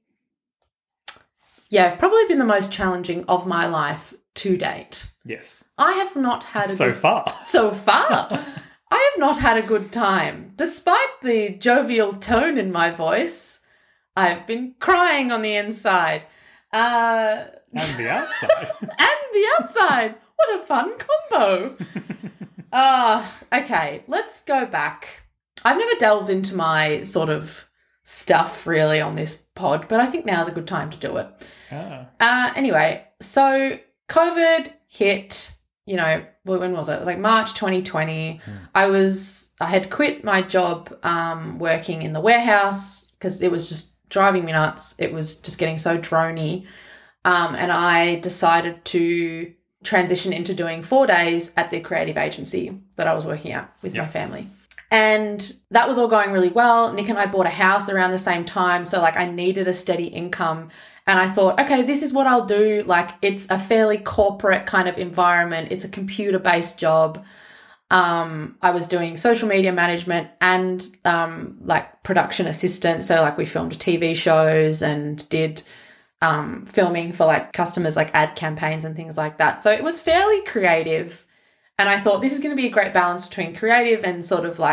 have probably been the most challenging of my life to date. Yes. I have not had So far. I have not had a good time. Despite the jovial tone in my voice, I've been crying on the inside. And the outside. And the outside. What a fun combo. Okay, let's go back. I've never delved into my sort of stuff really on this pod, but I think now's a good time to do it. Anyway, so COVID hit, when was it? It was like March 2020. I had quit my job working in the warehouse because it was just driving me nuts. It was just getting so droney. And I decided to transition into doing 4 days at the creative agency that I was working at with my family. And that was all going really well. Nick and I bought a house around the same time. So I needed a steady income. And I thought, okay, this is what I'll do. It's a fairly corporate kind of environment. It's a computer-based job. I was doing social media management and production assistant. So we filmed TV shows and did filming for customers, ad campaigns and things like that. So it was fairly creative. And I thought this is going to be a great balance between creative and sort of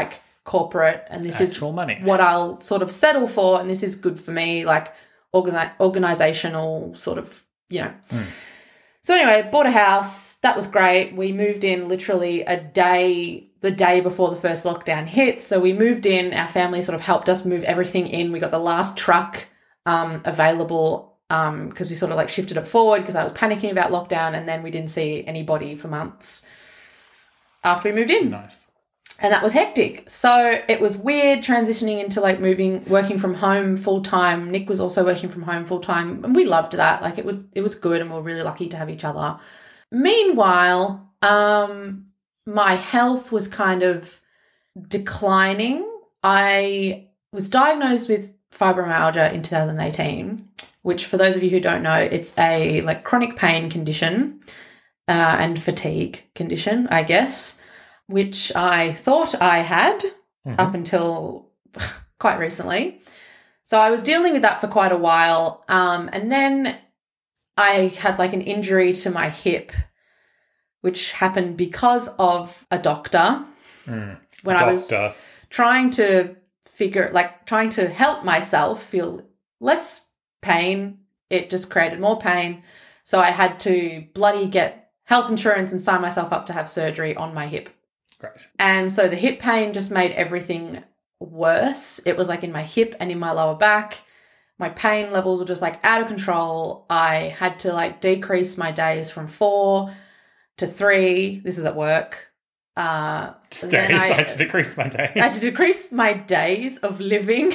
corporate and this Actual is money. what I'll sort of settle for and this is good for me, like organizational sort of, you know. So anyway, bought a house. That was great. We moved in literally the day before the first lockdown hit. So we moved in. Our family sort of helped us move everything in. We got the last truck available because we sort of like shifted it forward because I was panicking about lockdown, and then we didn't see anybody for months after we moved in. Nice. And that was hectic. So it was weird transitioning into like working from home full time. Nick was also working from home full time, and we loved that. Like it was good, and we're really lucky to have each other. Meanwhile, my health was kind of declining. I was diagnosed with fibromyalgia in 2018, which for those of you who don't know, it's a like chronic pain condition and fatigue condition, I guess, which I thought I had up until quite recently. So I was dealing with that for quite a while. And then I had like an injury to my hip, which happened because of a doctor. I was trying to help myself feel less pain. It just created more pain. So I had to bloody get health insurance and sign myself up to have surgery on my hip. Great. And so the hip pain just made everything worse. It was like in my hip and in my lower back. My pain levels were just like out of control. I had to like decrease my days from 4 to 3. This is at work. I had to decrease my days. I had to decrease my days of living.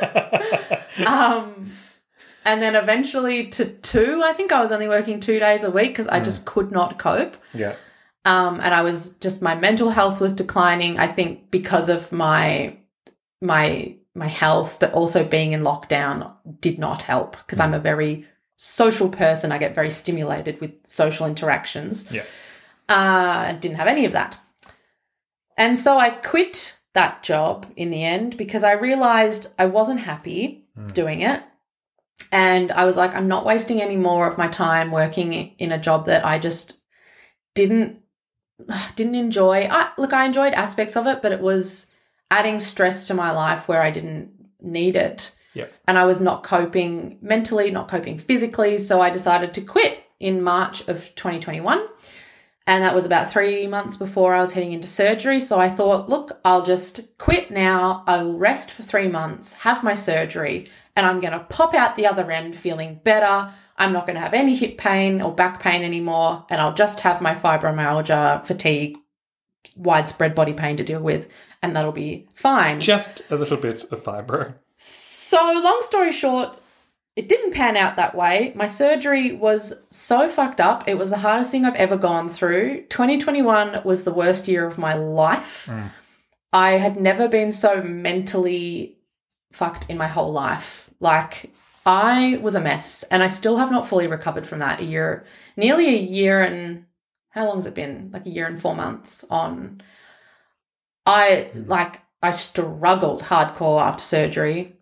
And then eventually to 2. I think I was only working 2 days a week because I just could not cope. Yeah. And I was just, my mental health was declining, I think because of my health, but also being in lockdown did not help because I'm a very social person. I get very stimulated with social interactions. Yeah. I didn't have any of that. And so I quit that job in the end because I realized I wasn't happy doing it. And I was like, I'm not wasting any more of my time working in a job that I just didn't enjoy. I enjoyed aspects of it, but it was adding stress to my life where I didn't need it. Yeah. And I was not coping mentally, not coping physically. So I decided to quit in March of 2021. And that was about 3 months before I was heading into surgery. So I thought, look, I'll just quit now. I will rest for 3 months, have my surgery, and I'm going to pop out the other end feeling better. I'm not going to have any hip pain or back pain anymore, and I'll just have my fibromyalgia, fatigue, widespread body pain to deal with, and that'll be fine. Just a little bit of fibro. So long story short, it didn't pan out that way. My surgery was so fucked up. It was the hardest thing I've ever gone through. 2021 was the worst year of my life. I had never been so mentally fucked in my whole life. Like, I was a mess, and I still have not fully recovered from that. Nearly a year and how long has it been? Like a year and 4 months on. I struggled hardcore after surgery.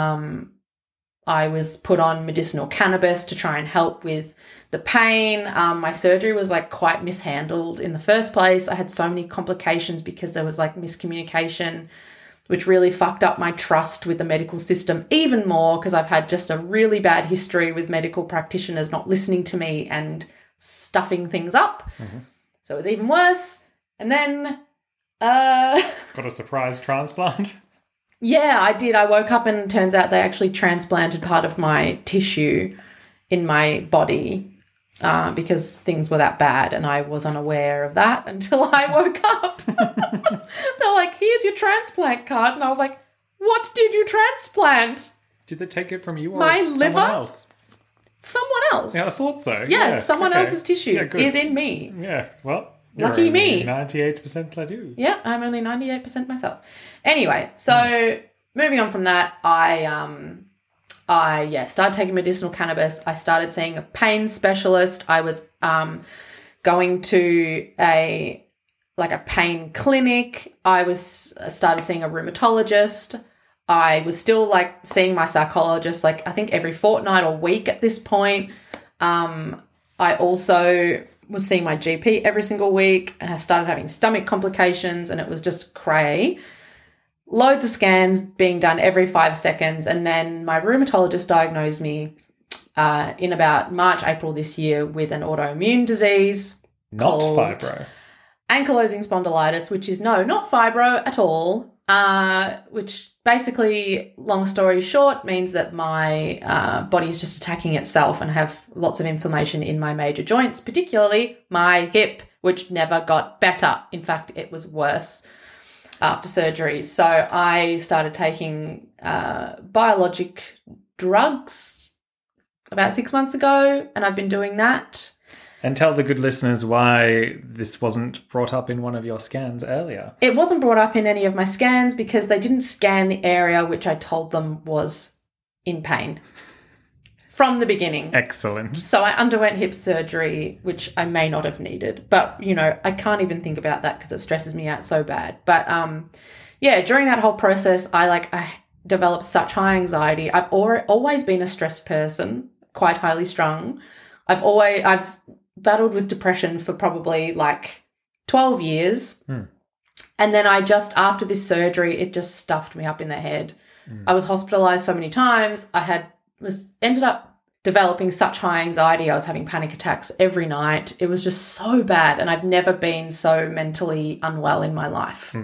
I was put on medicinal cannabis to try and help with the pain. My surgery was like quite mishandled in the first place. I had so many complications because there was like miscommunication, which really fucked up my trust with the medical system even more because I've had just a really bad history with medical practitioners not listening to me and stuffing things up. So it was even worse. And then got a surprise transplant. Yeah, I did. I woke up and it turns out they actually transplanted part of my tissue in my body because things were that bad, and I was unaware of that until I woke up. They're like, here's your transplant card. And I was like, what did you transplant? Did they take it from you or my liver? Someone else? Someone else. Yeah, I thought so. Yes, someone else's tissue is in me. Yeah, well, lucky me. 98% I do. Yeah, I'm only 98% myself. Anyway, so moving on from that, I started taking medicinal cannabis. I started seeing a pain specialist. I was going to a pain clinic. I started seeing a rheumatologist. I was still like seeing my psychologist like I think every fortnight or week at this point. I also was seeing my GP every single week, and I started having stomach complications, and it was just cray. loads of scans being done every 5 seconds. And then my rheumatologist diagnosed me in about March, April this year with an autoimmune disease called fibro. Ankylosing spondylitis, which is not fibro at all, which basically, long story short, means that my body is just attacking itself, and I have lots of inflammation in my major joints, particularly my hip, which never got better. In fact, it was worse after surgery. So I started taking biologic drugs about 6 months ago, and I've been doing that. And tell the good listeners why this wasn't brought up in one of your scans earlier. It wasn't brought up in any of my scans because they didn't scan the area which I told them was in pain from the beginning. Excellent. So I underwent hip surgery, which I may not have needed. But, I can't even think about that because it stresses me out so bad. But, during that whole process, I developed such high anxiety. I've always been a stressed person, quite highly strung. I've battled with depression for probably 12 years. And then after this surgery, it just stuffed me up in the head. I was hospitalized so many times. Ended up developing such high anxiety. I was having panic attacks every night. It was just so bad. And I've never been so mentally unwell in my life.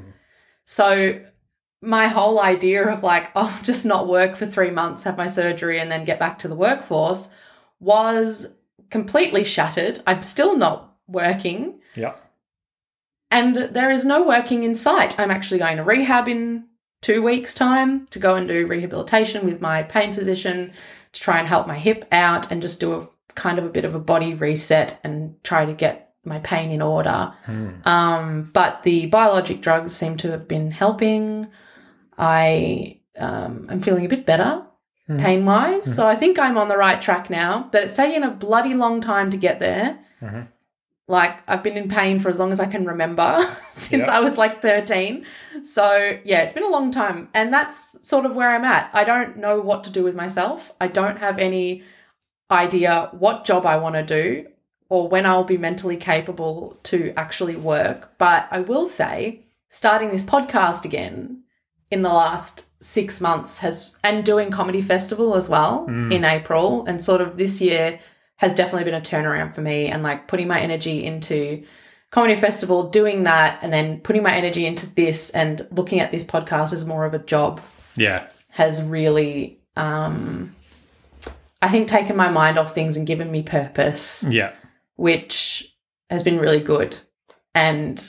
So my whole idea of just not work for 3 months, have my surgery and then get back to the workforce was completely shattered. I'm still not working. Yeah. And there is no working in sight. I'm actually going to rehab in 2 weeks' time to go and do rehabilitation with my pain physician to try and help my hip out and just do a kind of a bit of a body reset and try to get my pain in order. But the biologic drugs seem to have been helping. I'm feeling a bit better pain-wise. So I think I'm on the right track now, but it's taken a bloody long time to get there. I've been in pain for as long as I can remember since I was 13. So, it's been a long time. And that's sort of where I'm at. I don't know what to do with myself. I don't have any idea what job I want to do or when I'll be mentally capable to actually work. But I will say, starting this podcast again in the last 6 months and doing Comedy Festival as well in April, and sort of this year has definitely been a turnaround for me, and putting my energy into Comedy Festival, doing that, and then putting my energy into this and looking at this podcast as more of a job has really, I think, taken my mind off things and given me purpose, which has been really good. And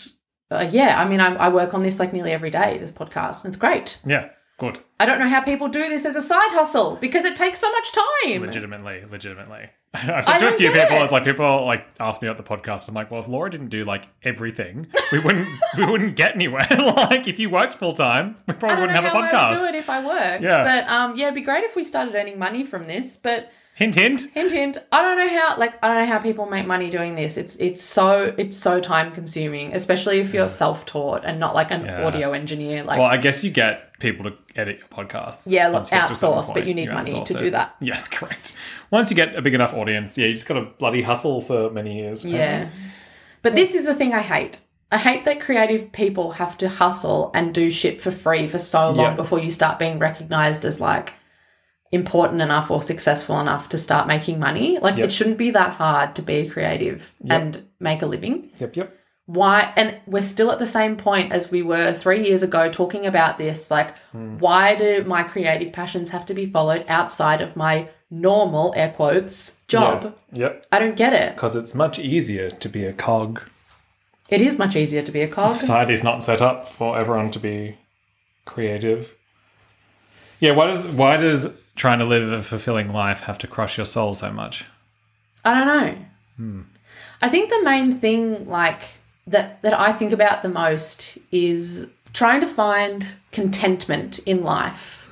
I work on this nearly every day, this podcast, and it's great. Yeah, good. I don't know how people do this as a side hustle because it takes so much time. Legitimately. I've said to a few people, it's people ask me about the podcast. I'm well, if Laura didn't do everything, we wouldn't get anywhere. If you worked full time, we probably wouldn't have a podcast. I would do it if I worked. Yeah. But it'd be great if we started earning money from this. But hint, hint. Hint, hint. I don't know how people make money doing this. It's so time consuming, especially if you're self-taught and not an audio engineer. Well, I guess you get people to edit your podcasts. Yeah, outsource, but you need money to do that. Yes, correct. Once you get a big enough audience, you just got to bloody hustle for many years. Yeah. But this is the thing I hate. I hate that creative people have to hustle and do shit for free for so long before you start being recognized as important enough or successful enough to start making money. It shouldn't be that hard to be a creative and make a living. Yep. Why? And we're still at the same point as we were 3 years ago talking about this. Why do my creative passions have to be followed outside of my normal, air quotes, job? Yep. I don't get it. Because it's much easier to be a cog. It is much easier to be a cog. Society's not set up for everyone to be creative. Yeah, why does trying to live a fulfilling life have to crush your soul so much? I don't know. I think the main thing that I think about the most is trying to find contentment in life,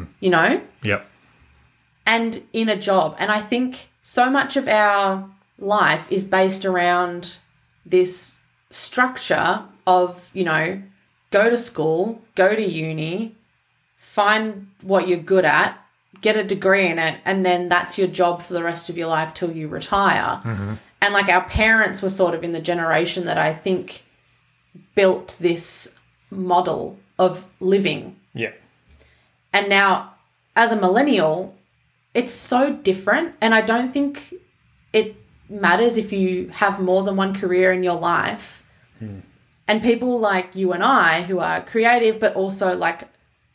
Yep. And in a job. And I think so much of our life is based around this structure of, go to school, go to uni, find what you're good at, get a degree in it, and then that's your job for the rest of your life till you retire. And our parents were sort of in the generation that I think built this model of living. Yeah. And now, as a millennial, it's so different. And I don't think it matters if you have more than one career in your life. And people like you and I who are creative but also like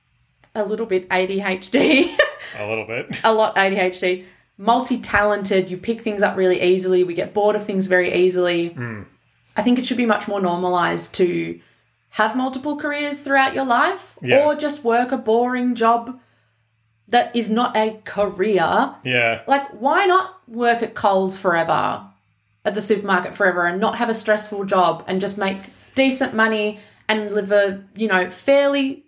a little bit ADHD. A little bit. A lot ADHD. Multi-talented. You pick things up really easily. We get bored of things very easily. I think it should be much more normalized to have multiple careers throughout your life or just work a boring job that is not a career. Yeah. Like, why not work at Coles forever, at the supermarket forever, and not have a stressful job and just make decent money and live a, you know, fairly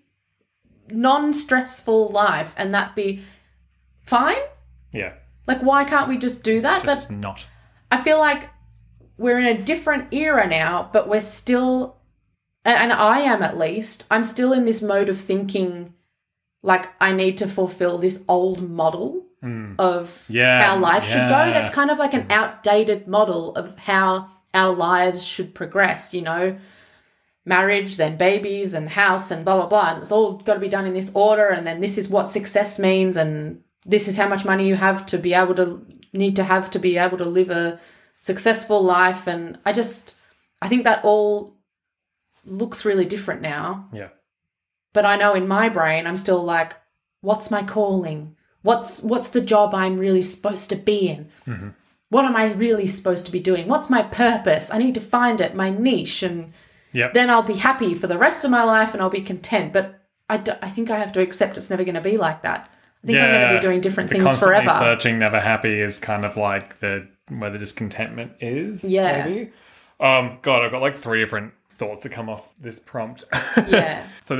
non-stressful life and that be fine? Yeah. Like, why can't we just do that? It's just not. I feel like we're in a different era now, but we're still, and I am at least, I'm still in this mode of thinking like I need to fulfill this old model of how life should go. And it's kind of like an outdated model of how our lives should progress, you know, marriage, then babies and house and blah, blah, blah. And it's all got to be done in this order. And then this is what success means. And this is how much money you have to be able to need to have to be able to live a successful life. And I think that all looks really different now. Yeah. But I know in my brain, I'm still like, what's my calling? What's the job I'm really supposed to be in? Mm-hmm. What am I really supposed to be doing? What's my purpose? I need to find it, my niche, and then I'll be happy for the rest of my life and I'll be content. But I think I have to accept it's never going to be like that. I think I'm going to be doing different things constantly forever. Searching, never happy is kind of like where the discontentment is. Yeah. Maybe. God, I've got like 3 different thoughts that come off this prompt. Yeah. So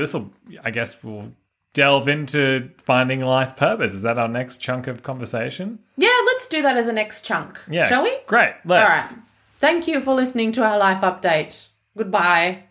we'll delve into finding life purpose. Is that our next chunk of conversation? Yeah, let's do that as a next chunk. Yeah. Shall we? Great. Let's. All right. Thank you for listening to our life update. Goodbye.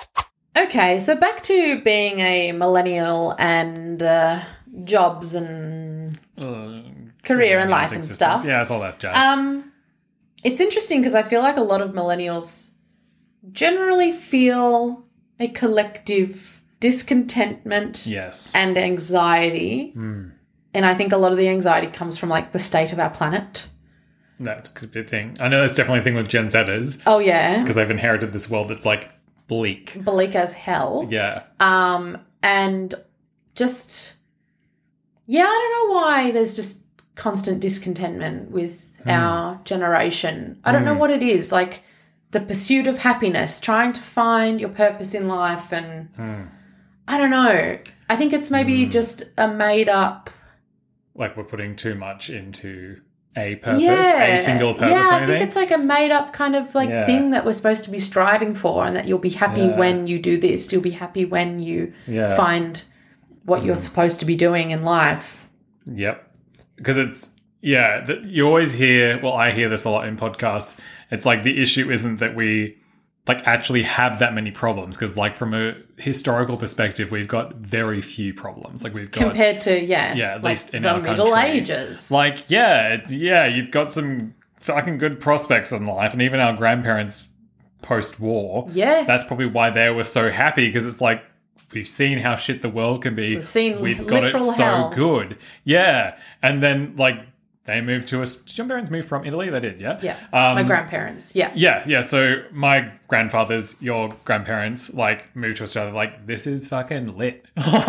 Okay, so back to being a millennial and jobs and career and life and stuff. Yeah, it's all that jazz. It's interesting because I feel like a lot of millennials generally feel a collective discontentment and anxiety. And I think a lot of the anxiety comes from like the state of our planet. That's a good thing. I know that's definitely a thing with Gen Zers. Oh, yeah. Because they've inherited this world that's like bleak. Bleak as hell. Yeah. And just, I don't know why there's just constant discontentment with our generation. I don't know what it is. Like the pursuit of happiness, trying to find your purpose in life. And I don't know. I think it's maybe just a made up. Like we're putting too much into a purpose, a single purpose. Yeah, or I think it's like a made up kind of like thing that we're supposed to be striving for, and that you'll be happy when you do this. You'll be happy when you find what you're supposed to be doing in life. Yep. Because it's, you always hear, well, I hear this a lot in podcasts. It's like the issue isn't that we like actually have that many problems, because like from a historical perspective, we've got very few problems. Like we've got compared to at least in the our Middle country. Ages. Like you've got some fucking good prospects in life, and even our grandparents post-war. Yeah, that's probably why they were so happy, because it's like we've seen how shit the world can be. We've got it so good. Yeah, and then like. They moved to us. Did your parents move from Italy? They did, yeah? Yeah. My grandparents, yeah. Yeah. So my grandfathers, your grandparents, like, moved to Australia. Like, this is fucking lit.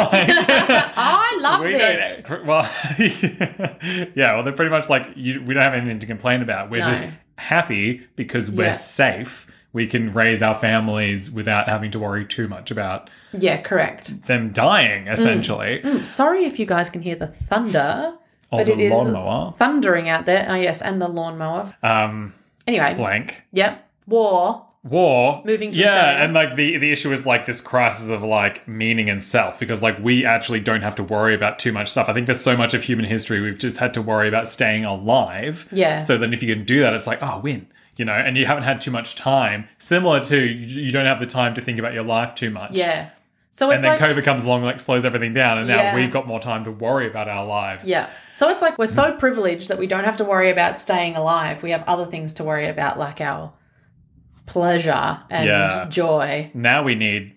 I love this. Well, they're pretty much like, we don't have anything to complain about. We're just happy because we're safe. We can raise our families without having to worry too much about them dying, essentially. Sorry if you guys can hear the thunder. Oh, but the it is lawnmower. Thundering out there. Oh, yes, and the lawnmower. Anyway. Blank. Yep. War. Moving to Australia. And like the issue is like this crisis of like meaning and self, because like we actually don't have to worry about too much stuff. I think there's so much of human history we've just had to worry about staying alive. Yeah. So then if you can do that, it's like, win. You know, and you haven't had too much time. Similar to you don't have the time to think about your life too much. Yeah. So it's and then COVID comes along, like slows everything down, and now we've got more time to worry about our lives. Yeah. So it's like we're so privileged that we don't have to worry about staying alive. We have other things to worry about, like our pleasure and joy. Now we need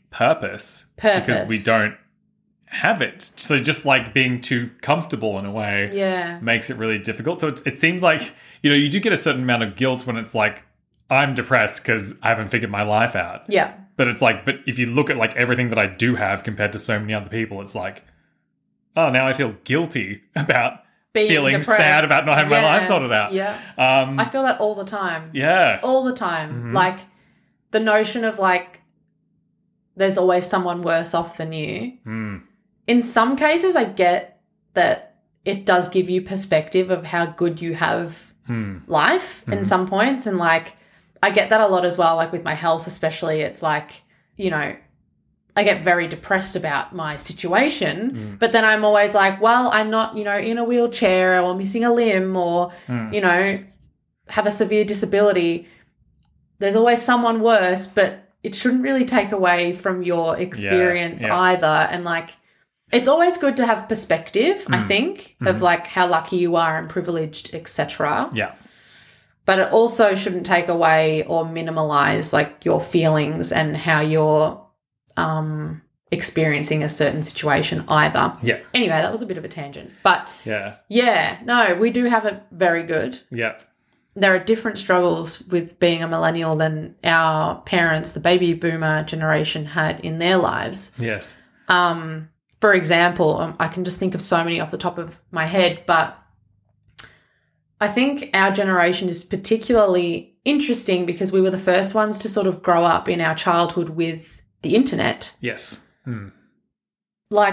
purpose. Because we don't have it. So just like being too comfortable in a way makes it really difficult. So it seems like, you do get a certain amount of guilt when it's like, I'm depressed because I haven't figured my life out. Yeah. But it's like, but if you look at like everything that I do have compared to so many other people, it's like, oh, now I feel guilty about feeling depressed. Sad about not having my life sorted out. Yeah. I feel that all the time. Yeah. All the time. Like the notion of like, there's always someone worse off than you. In some cases, I get that it does give you perspective of how good you have life in some points. And like, I get that a lot as well. Like with my health, especially, it's like, I get very depressed about my situation, but then I'm always like, well, I'm not, in a wheelchair or missing a limb or, have a severe disability. There's always someone worse, but it shouldn't really take away from your experience either. And like, it's always good to have perspective, I think, of like how lucky you are and privileged, etc. Yeah. But it also shouldn't take away or minimize like your feelings and how you're experiencing a certain situation either. Yeah. Anyway, that was a bit of a tangent. But yeah, no, we do have it very good. Yeah. There are different struggles with being a millennial than our parents, the baby boomer generation, had in their lives. Yes. For example, I can just think of so many off the top of my head, but I think our generation is particularly interesting because we were the first ones to sort of grow up in our childhood with the internet. Yes. Like,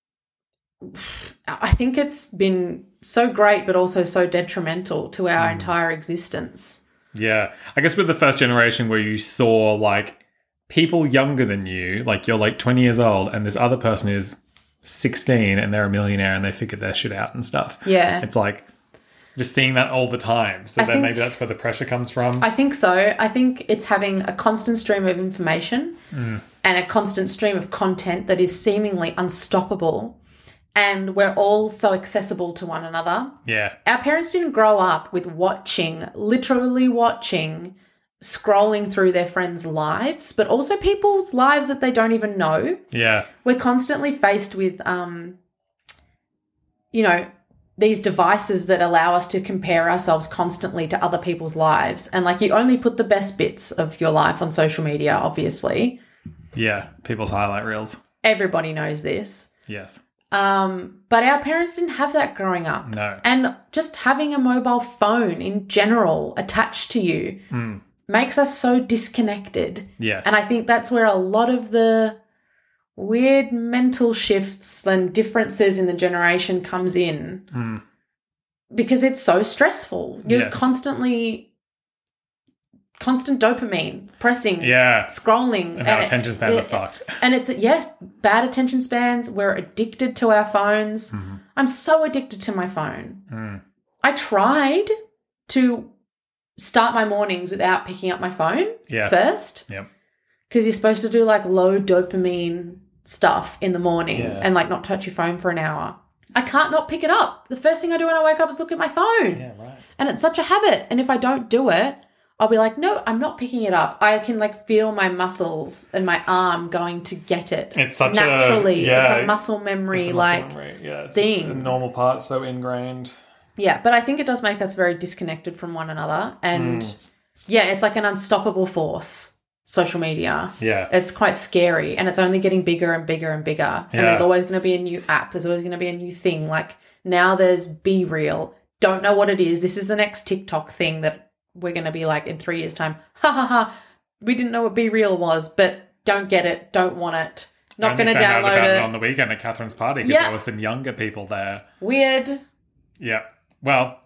I think it's been so great but also so detrimental to our entire existence. Yeah. I guess we're the first generation where you saw like people younger than you, like you're like 20 years old and this other person is 16 and they're a millionaire and they figured their shit out and stuff. Yeah. It's like just seeing that all the time. So then maybe that's where the pressure comes from. I think so. I think it's having a constant stream of information and a constant stream of content that is seemingly unstoppable. And we're all so accessible to one another. Yeah. Our parents didn't grow up with literally watching, scrolling through their friends' lives, but also people's lives that they don't even know. Yeah. We're constantly faced with, these devices that allow us to compare ourselves constantly to other people's lives. And like you only put the best bits of your life on social media, obviously. Yeah. People's highlight reels. Everybody knows this. Yes. But our parents didn't have that growing up. No. And just having a mobile phone in general attached to you makes us so disconnected. Yeah. And I think that's where a lot of the weird mental shifts and differences in the generation comes in because it's so stressful. You're constant dopamine pressing, scrolling. And our attention spans are fucked. And it's, bad attention spans. We're addicted to our phones. I'm so addicted to my phone. I tried to start my mornings without picking up my phone first. Yep. Because you're supposed to do like low dopamine stuff in the morning and like not touch your phone for an hour. I can't not pick it up. The first thing I do when I wake up is look at my phone. Yeah, right. And it's such a habit. And if I don't do it, I'll be like, no, I'm not picking it up. I can like feel my muscles and my arm going to get it. It's such naturally. It's a muscle memory it's thing. A normal part, so ingrained. Yeah, but I think it does make us very disconnected from one another. And it's like an unstoppable force. Social media. Yeah. It's quite scary and it's only getting bigger and bigger and bigger. Yeah. And there's always going to be a new app. There's always going to be a new thing. Like now there's Be Real. Don't know what it is. This is the next TikTok thing that we're going to be like in 3 years' time. Ha ha ha. We didn't know what Be Real was, but don't get it. Don't want it. Not going to download it. On the weekend at Catherine's party because there were some younger people there. Weird. Yeah. Well...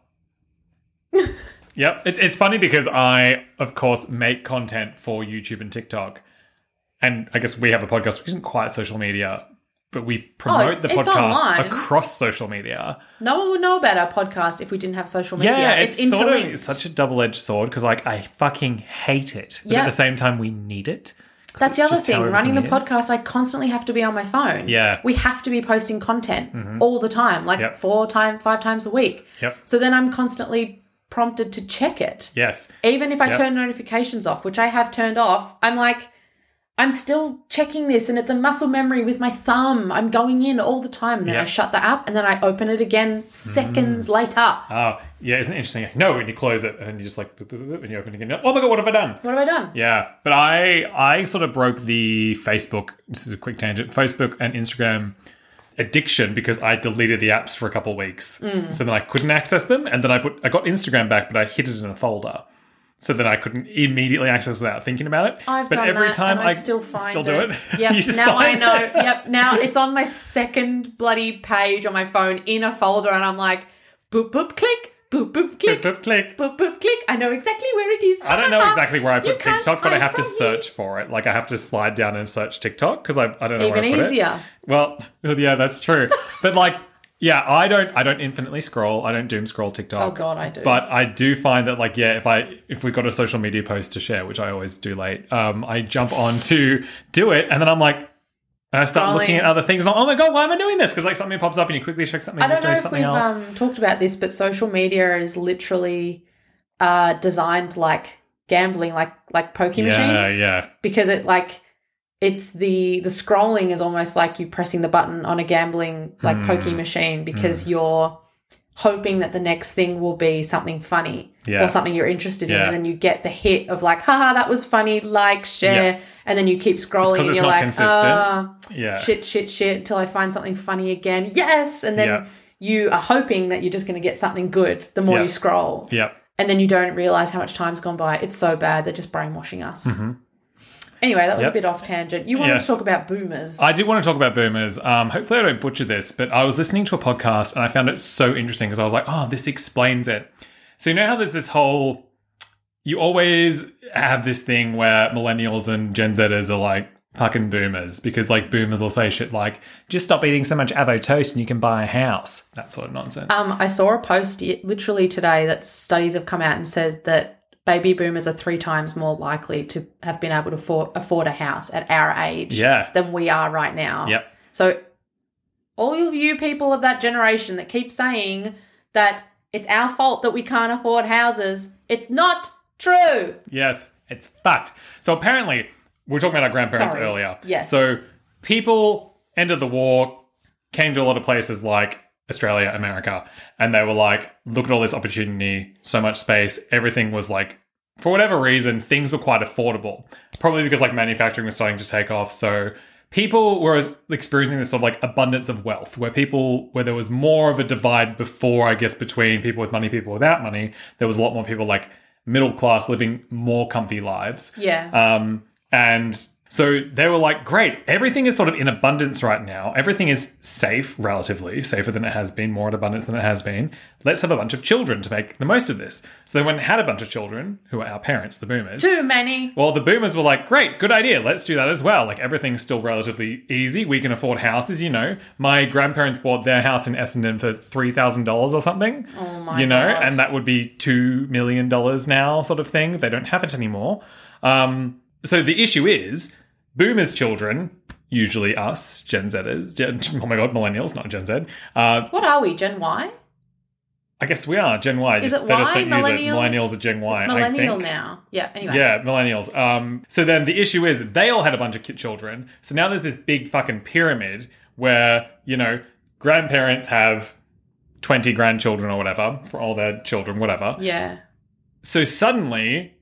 Yep. It's funny because I, of course, make content for YouTube and TikTok. And I guess we have a podcast which isn't quite social media, but we promote the podcast online. Across social media. No one would know about our podcast if we didn't have social media. Yeah, it's interlinked. It's such a double-edged sword because, like, I fucking hate it. But at the same time, we need it. That's the other thing. Running the podcast, I constantly have to be on my phone. Yeah. We have to be posting content all the time, like 5 times a week. Yep. So then I'm constantly prompted to check it. Yes. Even if I turn notifications off, which I have turned off, I'm like, I'm still checking this and it's a muscle memory with my thumb. I'm going in all the time. And then I shut the app and then I open it again seconds later. Oh, yeah, isn't it interesting? No, when you close it and you just like, boop, boop, boop, and you open it again. Oh my God, what have I done? What have I done? Yeah, but I sort of broke the Facebook, this is a quick tangent, Facebook and Instagram addiction because I deleted the apps for a couple of weeks. So then I couldn't access them. And then I got Instagram back, but I hid it in a folder. So then I couldn't immediately access without thinking about it. But done every that, time I still find do it. Yep, now I know. Yep, now it's on my second bloody page on my phone in a folder and I'm like, boop, boop, click, boop, boop, click, boop, boop, click. Boop, boop, click. I know exactly where it is. I don't know exactly where I put You can't TikTok, but I hide have to from search for it. Like I have to slide down and search TikTok because I don't know Even where I put easier. it. Well, yeah, that's true. But like, yeah, I don't infinitely scroll. I don't doom scroll TikTok. Oh God, I do. But I do find that like, yeah, if we've got a social media post to share, which I always do late, I jump on to do it and then I'm like, and I start looking at other things and I'm like, oh my God, why am I doing this? Because like something pops up and you quickly check something. I don't know if something else. we've talked about this, but social media is literally designed like gambling, like pokie machines. Yeah. Because it's the scrolling is almost like you pressing the button on a gambling like pokey machine because you're hoping that the next thing will be something funny or something you're interested in, and then you get the hit of like, haha, that was funny, like, share, and then you keep scrolling and you're like, shit until I find something funny again. Yes, and then you are hoping that you're just going to get something good the more you scroll. Yep. And then you don't realize how much time's gone by. It's so bad. They're just brainwashing us. Anyway, that was a bit off tangent. You wanted to talk about boomers. I did want to talk about boomers. Hopefully I don't butcher this, but I was listening to a podcast and I found it so interesting because I was like, oh, this explains it. So you know how there's this whole... You always have this thing where millennials and Gen Zers are like fucking boomers because like boomers will say shit like, just stop eating so much avo toast and you can buy a house. That sort of nonsense. I saw a post literally today that studies have come out and said that baby boomers are 3 times more likely to have been able to afford a house at our age than we are right now. Yep. So all of you people of that generation that keep saying that it's our fault that we can't afford houses, it's not true. Yes, it's fact. So apparently, we were talking about our grandparents earlier. Yes. So people ended the war, came to a lot of places like Australia, America, and they were like, look at all this opportunity, so much space. Everything was like, for whatever reason, things were quite affordable. Probably because like manufacturing was starting to take off. So people were experiencing this sort of like abundance of wealth where there was more of a divide before, I guess, between people with money, people without money. There was a lot more people like middle class living more comfy lives. Yeah. And so they were like, great, everything is sort of in abundance right now. Everything is safe, relatively, safer than it has been, more in abundance than it has been. Let's have a bunch of children to make the most of this. So they went and had a bunch of children, who are our parents, the boomers. Too many. Well, the boomers were like, great, good idea, let's do that as well. Like, everything's still relatively easy. We can afford houses, you know. My grandparents bought their house in Essendon for $3,000 or something. Oh my You know, God. and that would be $2 million now sort of thing. They don't have it anymore. So the issue is... Boomers' children, usually us, Gen Zers, oh my God, millennials, not Gen Z. What are we, Gen Y? I guess we are, Gen Y. Is it they Y? just don't use it. Millennials? Millennials are Gen Y, It's I millennial think. now. Yeah, anyway. Yeah, millennials. So then the issue is that they all had a bunch of children. So now there's this big fucking pyramid where, you know, grandparents have 20 grandchildren or whatever for all their children, whatever. Yeah. So suddenly,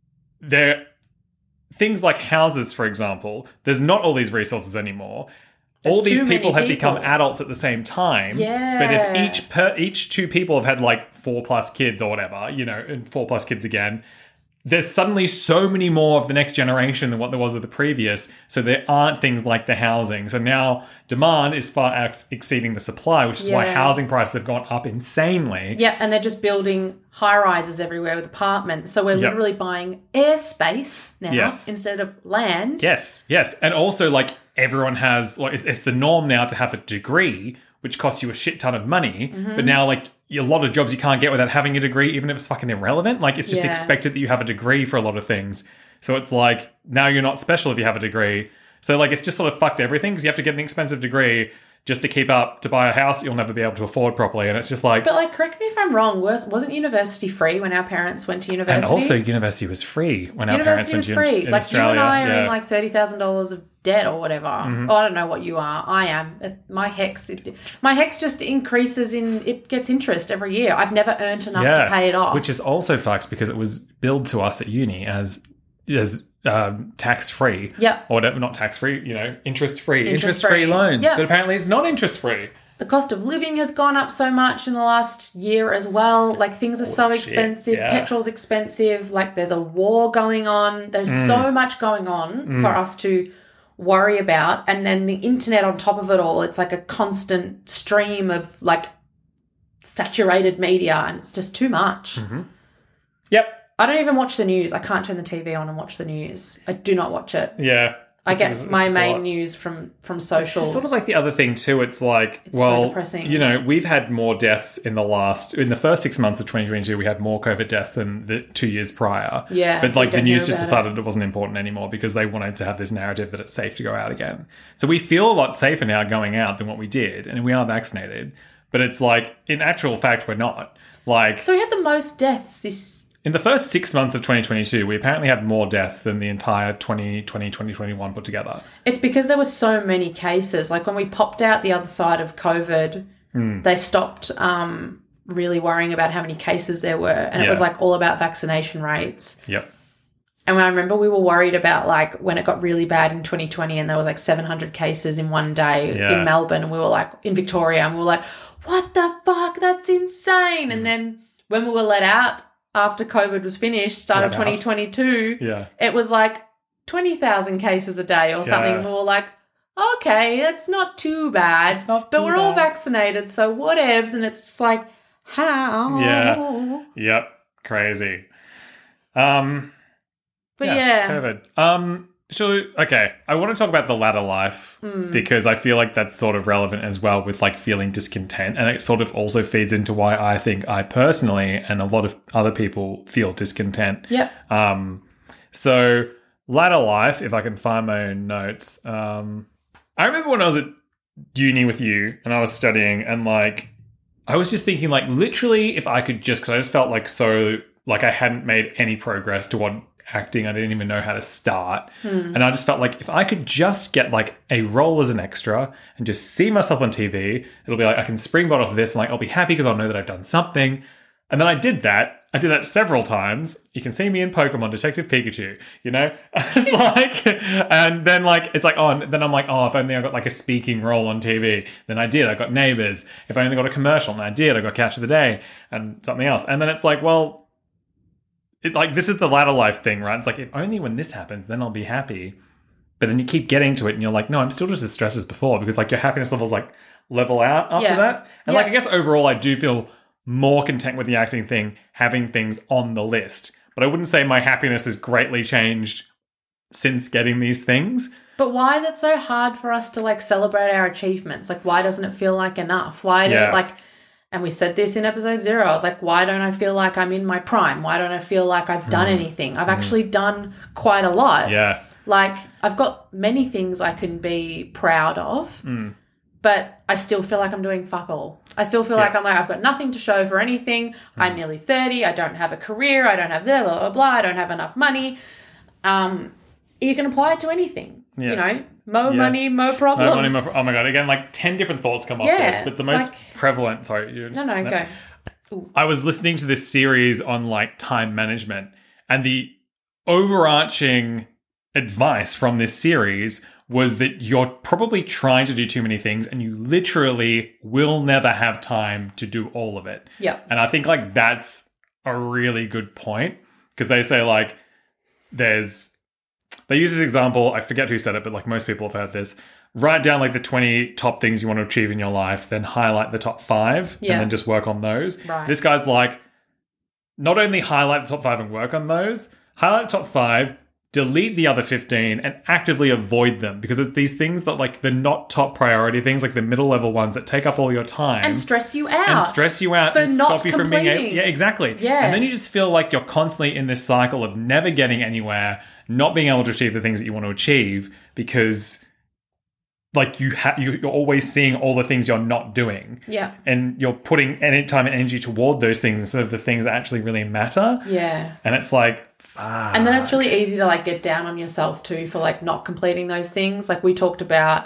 things like houses, for example, there's not all these resources anymore. All these people have become adults at the same time. Yeah. But if each 2 people have had like 4+ kids or whatever, you know, and 4+ kids again, there's suddenly so many more of the next generation than what there was of the previous. So there aren't things like the housing. So now demand is far exceeding the supply, which is why housing prices have gone up insanely. Yeah, and they're just building high-rises everywhere with apartments. So we're literally buying airspace now instead of land. Yes. And also, like, everyone has... Like, it's the norm now to have a degree, which costs you a shit ton of money. Mm-hmm. But now, like... A lot of jobs you can't get without having a degree, even if it's fucking irrelevant. Like, it's just expected that you have a degree for a lot of things. So it's like, now you're not special if you have a degree. So, like, it's just sort of fucked everything because you have to get an expensive degree just to keep up, to buy a house you'll never be able to afford properly. And it's just like... But, like, correct me if I'm wrong, wasn't university free when our parents went to university? And also university was free when our parents went to university in like, Australia. you and I are in, like, $30,000 of debt or whatever. Oh, I don't know what you are. I am. My HEX just increases it gets interest every year. I've never earned enough to pay it off. Which is also fucked because it was billed to us at uni as tax-free. Yeah. Or whatever, not tax-free, interest-free. Interest-free loans. Yep. But apparently it's not interest-free. The cost of living has gone up so much in the last year as well. Like, things are so expensive. Yeah. Petrol's expensive. Like, there's a war going on. There's so much going on for us to worry about. And then the internet on top of it all, it's like a constant stream of, like, saturated media, and it's just too much. Mm-hmm. Yep. I don't even watch the news. I can't turn the TV on and watch the news. I do not watch it. Yeah. I get my main news from socials. It's sort of like the other thing too. It's like, so depressing. We've had more deaths in the first 6 months of 2022, we had more COVID deaths than the 2 years prior. Yeah. But like the news just decided it wasn't important anymore because they wanted to have this narrative that it's safe to go out again. So we feel a lot safer now going out than what we did, and we are vaccinated. But it's like, in actual fact, we're not. Like, so we had the most deaths in the first 6 months of 2022, we apparently had more deaths than the entire 2020, 2021 put together. It's because there were so many cases. Like, when we popped out the other side of COVID, they stopped really worrying about how many cases there were. And it was, like, all about vaccination rates. Yep. And I remember we were worried about, like, when it got really bad in 2020 and there was, like, 700 cases in one day in Melbourne. And we were, like, in Victoria. And we were like, what the fuck? That's insane. And then when we were let out, after COVID was finished, start of 2022, it was like 20,000 cases a day or something. Yeah. We were like, okay, that's not too bad. But we're all vaccinated, so whatevs. And it's just like, how? Yeah. Yep. Crazy. But COVID. Okay. I want to talk about the latter life because I feel like that's sort of relevant as well with like feeling discontent. And it sort of also feeds into why I think I personally and a lot of other people feel discontent. Yeah. So latter life, if I can find my own notes. I remember when I was at uni with you and I was studying and like, I was just thinking like literally if I could just, because I just felt like so, like I hadn't made any progress toward acting. I didn't even know how to start. And I just felt like if I could just get like a role as an extra and just see myself on TV, it'll be like I can springboard off of this and like I'll be happy because I'll know that I've done something. And then I did that. I did that several times. You can see me in Pokemon Detective Pikachu, It's like, and then like, it's like, then I'm like, if only I got like a speaking role on TV. Then I did. I got Neighbours. If I only got a commercial, and I did. I got Catch of the Day and something else. And then it's like, well, this is the latter life thing, right? It's like, if only when this happens, then I'll be happy. But then you keep getting to it and you're like, no, I'm still just as stressed as before because like your happiness levels like level out after that. And like, I guess overall I do feel more content with the acting thing, having things on the list. But I wouldn't say my happiness has greatly changed since getting these things. But why is it so hard for us to like celebrate our achievements? Like, why doesn't it feel like enough? Why do and we said this in episode 0. I was like, why don't I feel like I'm in my prime? Why don't I feel like I've done anything? I've actually done quite a lot. Yeah. Like, I've got many things I can be proud of, but I still feel like I'm doing fuck all. I still feel like I've got nothing to show for anything. I'm nearly 30. I don't have a career. I don't have blah, blah, blah, blah. I don't have enough money. You can apply it to anything, More money, more problems. More money, oh my God. Again, like 10 different thoughts come off this, but the most prevalent, sorry. Go. Ooh. I was listening to this series on like time management and the overarching advice from this series was that you're probably trying to do too many things and you literally will never have time to do all of it. Yeah. And I think like that's a really good point because they say like they use this example, I forget who said it, but like most people have heard this. Write down like the 20 top things you want to achieve in your life, then highlight the top 5 and then just work on those. Right. This guy's like, not only highlight the top 5 and work on those, highlight the top 5, delete the other 15 and actively avoid them because it's these things that like the not top priority things, like the middle level ones that take up all your time. And stress you out. And stop you from being able. Yeah, exactly. Yeah. And then you just feel like you're constantly in this cycle of never getting anywhere, not being able to achieve the things that you want to achieve because like you're always seeing all the things you're not doing. Yeah. And you're putting any time and energy toward those things instead of the things that actually really matter. Yeah. And it's like, fuck. And then it's really easy to like get down on yourself too for like not completing those things. Like we talked about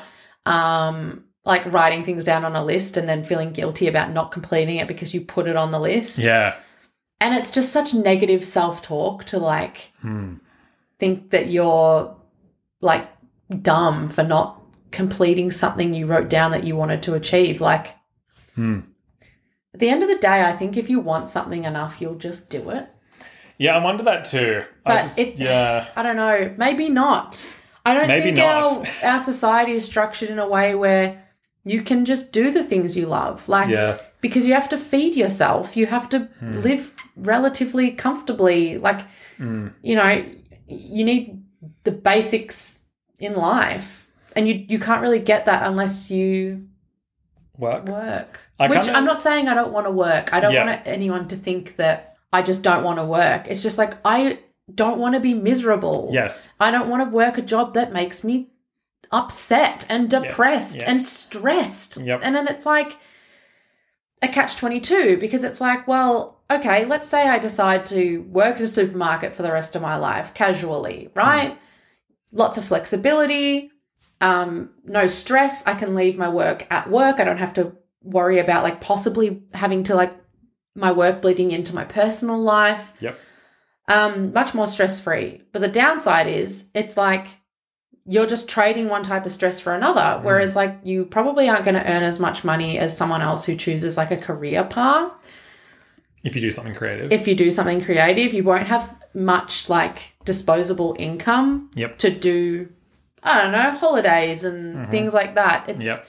like writing things down on a list and then feeling guilty about not completing it because you put it on the list. Yeah. And it's just such negative self-talk to like think that you're like dumb for not completing something you wrote down that you wanted to achieve. Like at the end of the day, I think if you want something enough, you'll just do it. Yeah, I'm under that too. But I don't know. Maybe not. I don't think our society is structured in a way where you can just do the things you love. Like, because you have to feed yourself. You have to live relatively comfortably. Like, you know, you need the basics in life. And you can't really get that unless you work. I'm not saying I don't want to work. I don't want anyone to think that I just don't want to work. It's just like I don't want to be miserable. Yes. I don't want to work a job that makes me upset and depressed and stressed. Yep. And then it's like a catch-22 because it's like, well, okay, let's say I decide to work at a supermarket for the rest of my life casually, right? Lots of flexibility. No stress. I can leave my work at work. I don't have to worry about like possibly having to like my work bleeding into my personal life. Yep. Much more stress-free. But the downside is it's like you're just trading one type of stress for another, whereas like you probably aren't going to earn as much money as someone else who chooses like a career path. If you do something creative. If you do something creative, you won't have much like disposable income to do, I don't know, holidays and things like that.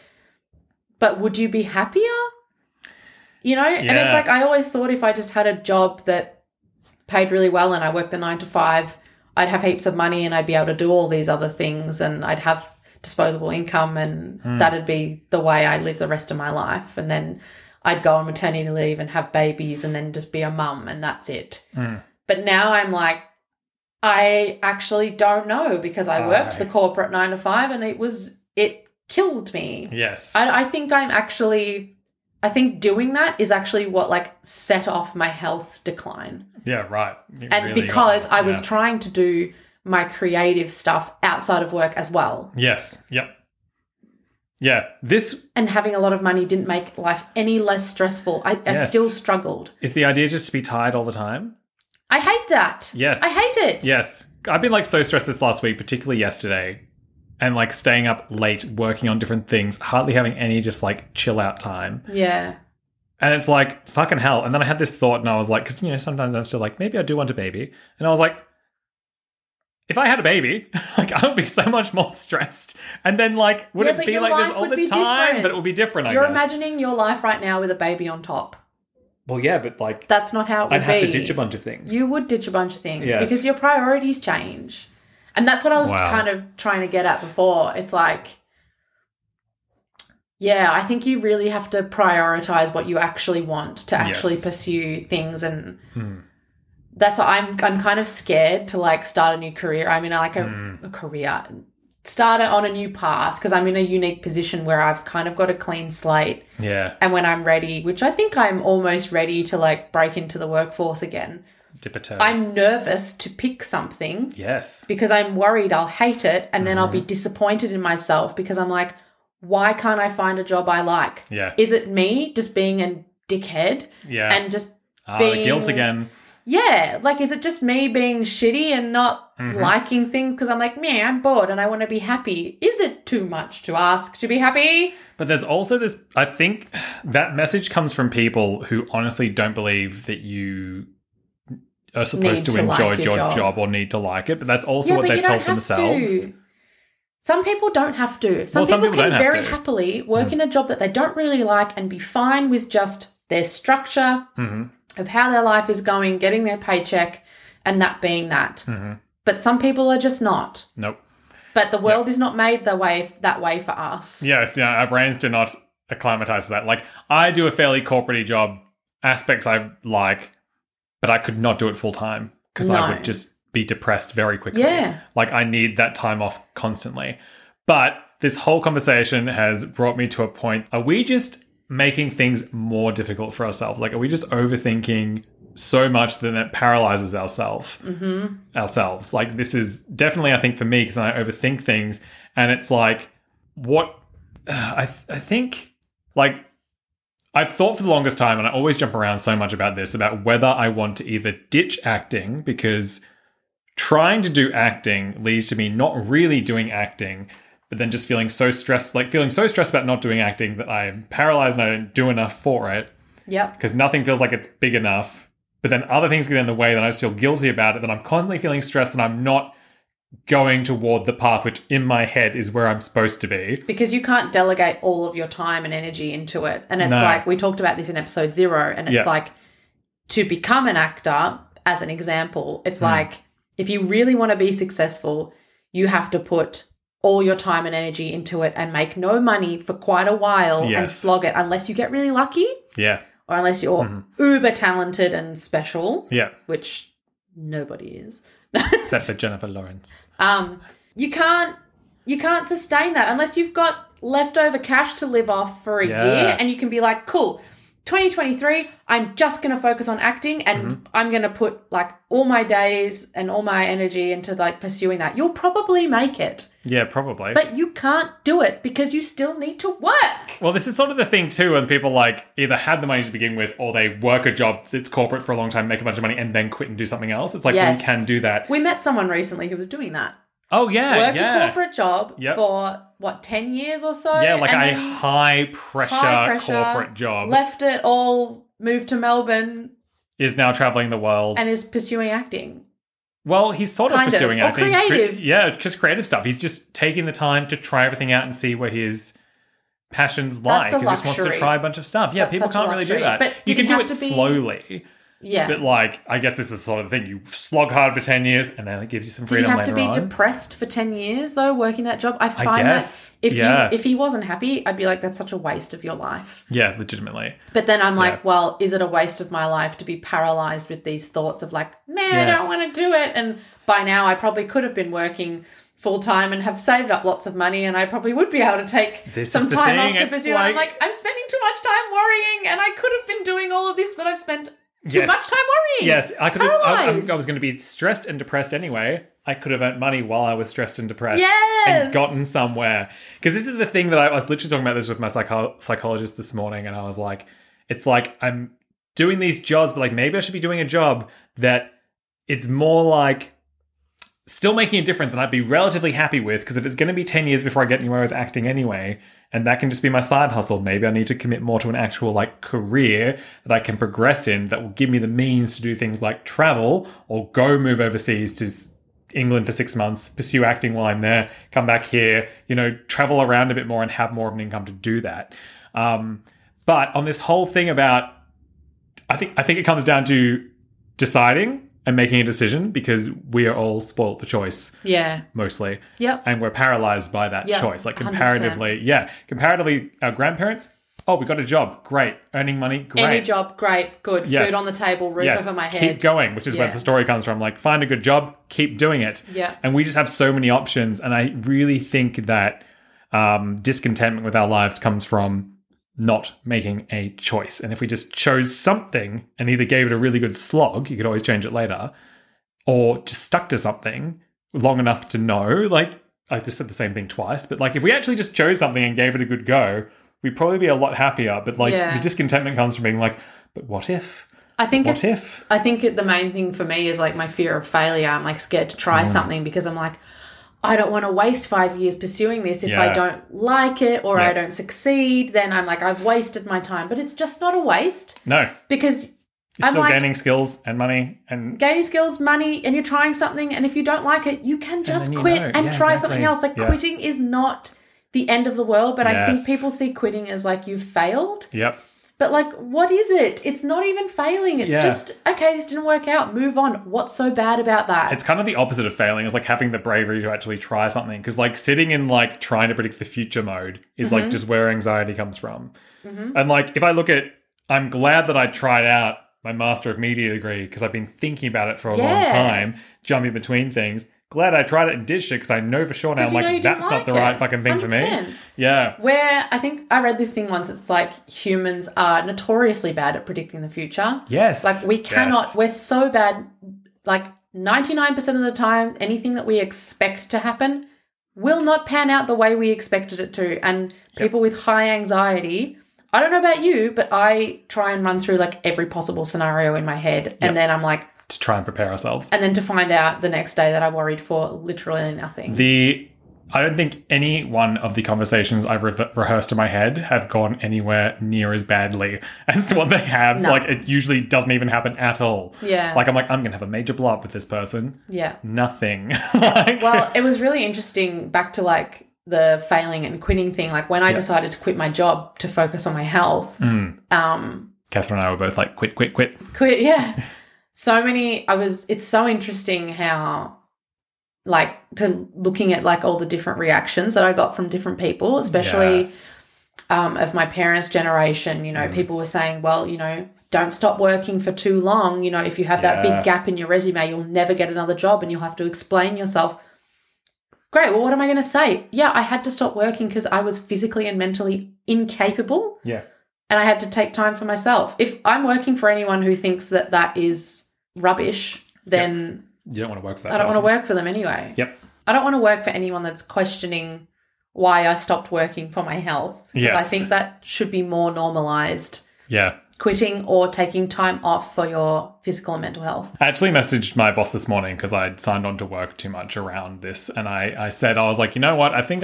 But would you be happier? You know? And it's like I always thought if I just had a job that paid really well and I worked the 9 to 5, I'd have heaps of money and I'd be able to do all these other things and I'd have disposable income and that'd be the way I live the rest of my life. And then I'd go on maternity leave and have babies and then just be a mum and that's it. But now I'm like, I actually don't know because I worked the corporate 9 to 5 and it killed me. Yes. I think doing that is actually what like set off my health decline. Yeah, right. And really because I was trying to do my creative stuff outside of work as well. Yes. Yep. Yeah. And having a lot of money didn't make life any less stressful. I still struggled. Is the idea just to be tired all the time? I hate that. Yes. I hate it. Yes. I've been like so stressed this last week, particularly yesterday, and like staying up late, working on different things, hardly having any just like chill out time. Yeah. And it's like, fucking hell. And then I had this thought and I was like, because, you know, sometimes I'm still like, maybe I do want a baby. And I was like, if I had a baby, like I would be so much more stressed. And then like, would it be like this all the time? Different. But it would be different, I guess. You're imagining your life right now with a baby on top. Well, yeah, but like... That's not how it would be. I'd have to ditch a bunch of things. You would ditch a bunch of things because your priorities change. And that's what I was kind of trying to get at before. It's like, yeah, I think you really have to prioritize what you actually want to actually pursue things. And that's why I'm kind of scared to like start a new career. I mean, I like a career, start it on a new path because I'm in a unique position where I've kind of got a clean slate. Yeah. And when I'm ready, which I think I'm almost ready to like break into the workforce again. Dip a toe. I'm nervous to pick something. Yes. Because I'm worried I'll hate it and then I'll be disappointed in myself because I'm like, why can't I find a job I like? Yeah. Is it me just being a dickhead? Yeah. And just being... the guilt again. Yeah. Like, is it just me being shitty and not liking things because I'm like, man, I'm bored and I want to be happy? Is it too much to ask to be happy? But there's also this... I think that message comes from people who honestly don't believe that you... are supposed to enjoy like your job or need to like it, but that's also what they've told themselves. Some people don't have to. Some people can very happily work in a job that they don't really like and be fine with just their structure of how their life is going, getting their paycheck, and that being that. But some people are just not. Nope. But the world is not made that way for us. Yes, yeah, our brains do not acclimatize to that. Like, I do a fairly corporate-y job, aspects I like, but I could not do it full time because I would just be depressed very quickly. Yeah. Like I need that time off constantly. But this whole conversation has brought me to a point. Are we just making things more difficult for ourselves? Like, are we just overthinking so much that it paralyzes ourselves? Like, this is definitely, I think, for me, because I overthink things, and it's like, what I think, like, I've thought for the longest time, and I always jump around so much about this, about whether I want to either ditch acting, because trying to do acting leads to me not really doing acting, but then just feeling so stressed about not doing acting that I'm paralyzed and I don't do enough for it. Yep. Because nothing feels like it's big enough. But then other things get in the way, then I just feel guilty about it, that I'm constantly feeling stressed and I'm not going toward the path which in my head is where I'm supposed to be. Because you can't delegate all of your time and energy into it. And it's like, we talked about this in episode 0, and it's like, to become an actor, as an example, it's like, if you really want to be successful, you have to put all your time and energy into it and make no money for quite a while and slog it, unless you get really lucky. Yeah. Or unless you're uber talented and special. Yeah. Which nobody is. Except for Jennifer Lawrence. You can't sustain that unless you've got leftover cash to live off for a year, and you can be like, cool, 2023, I'm just going to focus on acting, and I'm going to put like all my days and all my energy into like pursuing that. You'll probably make it. Yeah, probably. But you can't do it because you still need to work. Well, this is sort of the thing too, when people like either had the money to begin with, or they work a job that's corporate for a long time, make a bunch of money, and then quit and do something else. It's like, we can do that. We met someone recently who was doing that. Oh, yeah, Worked a corporate job for, 10 years or so? Yeah, like a high-pressure corporate job. Left it all, moved to Melbourne. Is now traveling the world. And is pursuing acting. Well, he's sort of pursuing acting. Or creative. Just creative stuff. He's just taking the time to try everything out and see where his passions lie. He just wants to try a bunch of stuff. Yeah, people can't really do that. But you can do it slowly. Yeah. But like, I guess this is the sort of thing. You slog hard for 10 years and then it gives you some freedom later on. Did he have to be depressed for 10 years though, working that job? I find that if he wasn't happy, I'd be like, that's such a waste of your life. Yeah, legitimately. But then I'm like, well, is it a waste of my life to be paralyzed with these thoughts of like, I don't want to do it. And by now I probably could have been working full-time and have saved up lots of money, and I probably would be able to take some time off to pursue it. I'm like, I'm spending too much time worrying, and I could have been doing all of this, but I've spent too much time worrying. Yes, I could have. I was going to be stressed and depressed anyway. I could have earned money while I was stressed and depressed and gotten somewhere. Because this is the thing that I was literally talking about this with my psychologist this morning, and I was like, it's like I'm doing these jobs, but like maybe I should be doing a job that is more like still making a difference and I'd be relatively happy with, because if it's going to be 10 years before I get anywhere with acting anyway, and that can just be my side hustle, maybe I need to commit more to an actual like career that I can progress in, that will give me the means to do things like travel or go move overseas to England for 6 months, pursue acting while I'm there, come back here, travel around a bit more and have more of an income to do that. But on this whole thing about, I think it comes down to deciding and making a decision, because we are all spoiled for choice. Yeah. Mostly. Yep. And we're paralyzed by that choice. Like comparatively, 100%. Comparatively, our grandparents, we got a job. Great. Earning money. Great. Any job. Great. Good. Yes. Food on the table. Roof over my head. Keep going, which is where the story comes from. Like, find a good job. Keep doing it. Yeah. And we just have so many options. And I really think that discontentment with our lives comes from not making a choice. And if we just chose something and either gave it a really good slog, you could always change it later, or just stuck to something long enough to know, like, I just said the same thing twice, but like if we actually just chose something and gave it a good go, we'd probably be a lot happier. But like the discontentment comes from being like, but what if? I think the main thing for me is like my fear of failure. I'm like scared to try something because I'm like, I don't want to waste 5 years pursuing this. If I don't like it or I don't succeed, then I'm like, I've wasted my time. But it's just not a waste. No. Because you're still gaining skills and money. And gaining skills, money, and you're trying something. And if you don't like it, you can just quit and try something else. Like quitting is not the end of the world. But I think people see quitting as like you've failed. Yep. But like, what is it? It's not even failing. It's just, okay, this didn't work out. Move on. What's so bad about that? It's kind of the opposite of failing. It's like having the bravery to actually try something. Because like sitting in like trying to predict the future mode is like just where anxiety comes from. Mm-hmm. And like, if I look at, I'm glad that I tried out my Master of Media degree because I've been thinking about it for a long time, jumping between things. glad I tried it and ditched it because I know for sure now, I'm like, that's not the right fucking thing for me. Yeah. Where I think I read this thing once, it's like humans are notoriously bad at predicting the future. Yes. Like we cannot, we're so bad, like 99% of the time, anything that we expect to happen will not pan out the way we expected it to. And people with high anxiety, I don't know about you, but I try and run through like every possible scenario in my head. And then I'm like, to try and prepare ourselves. And then to find out the next day that I worried for literally nothing. I don't think any one of the conversations I've rehearsed in my head have gone anywhere near as badly as what they have. No. Like, it usually doesn't even happen at all. Yeah. Like, I'm going to have a major blow up with this person. Yeah. Nothing. Well, it was really interesting back to, like, the failing and quitting thing. Like, when I decided to quit my job to focus on my health. Catherine and I were both like, quit. Quit, yeah. It's so interesting how, like, to looking at like all the different reactions that I got from different people, especially of my parents' generation. You know, people were saying, well, you know, don't stop working for too long. You know, if you have that big gap in your resume, you'll never get another job and you'll have to explain yourself. Great. Well, what am I going to say? Yeah, I had to stop working because I was physically and mentally incapable. Yeah. And I had to take time for myself. If I'm working for anyone who thinks that that is rubbish, then you don't want to work for that I don't want to work for them anyway. Yep. I don't want to work for anyone that's questioning why I stopped working for my health. Because I think that should be more normalized. Yeah. Quitting or taking time off for your physical and mental health. I actually messaged my boss this morning because I'd signed on to work too much around this. And I said, I was like, you know what? I think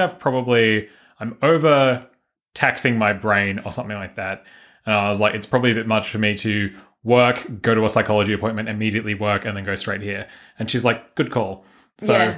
I'm over taxing my brain or something like that. And I was like, it's probably a bit much for me to work, go to a psychology appointment, immediately work, and then go straight here. And she's like, good call. So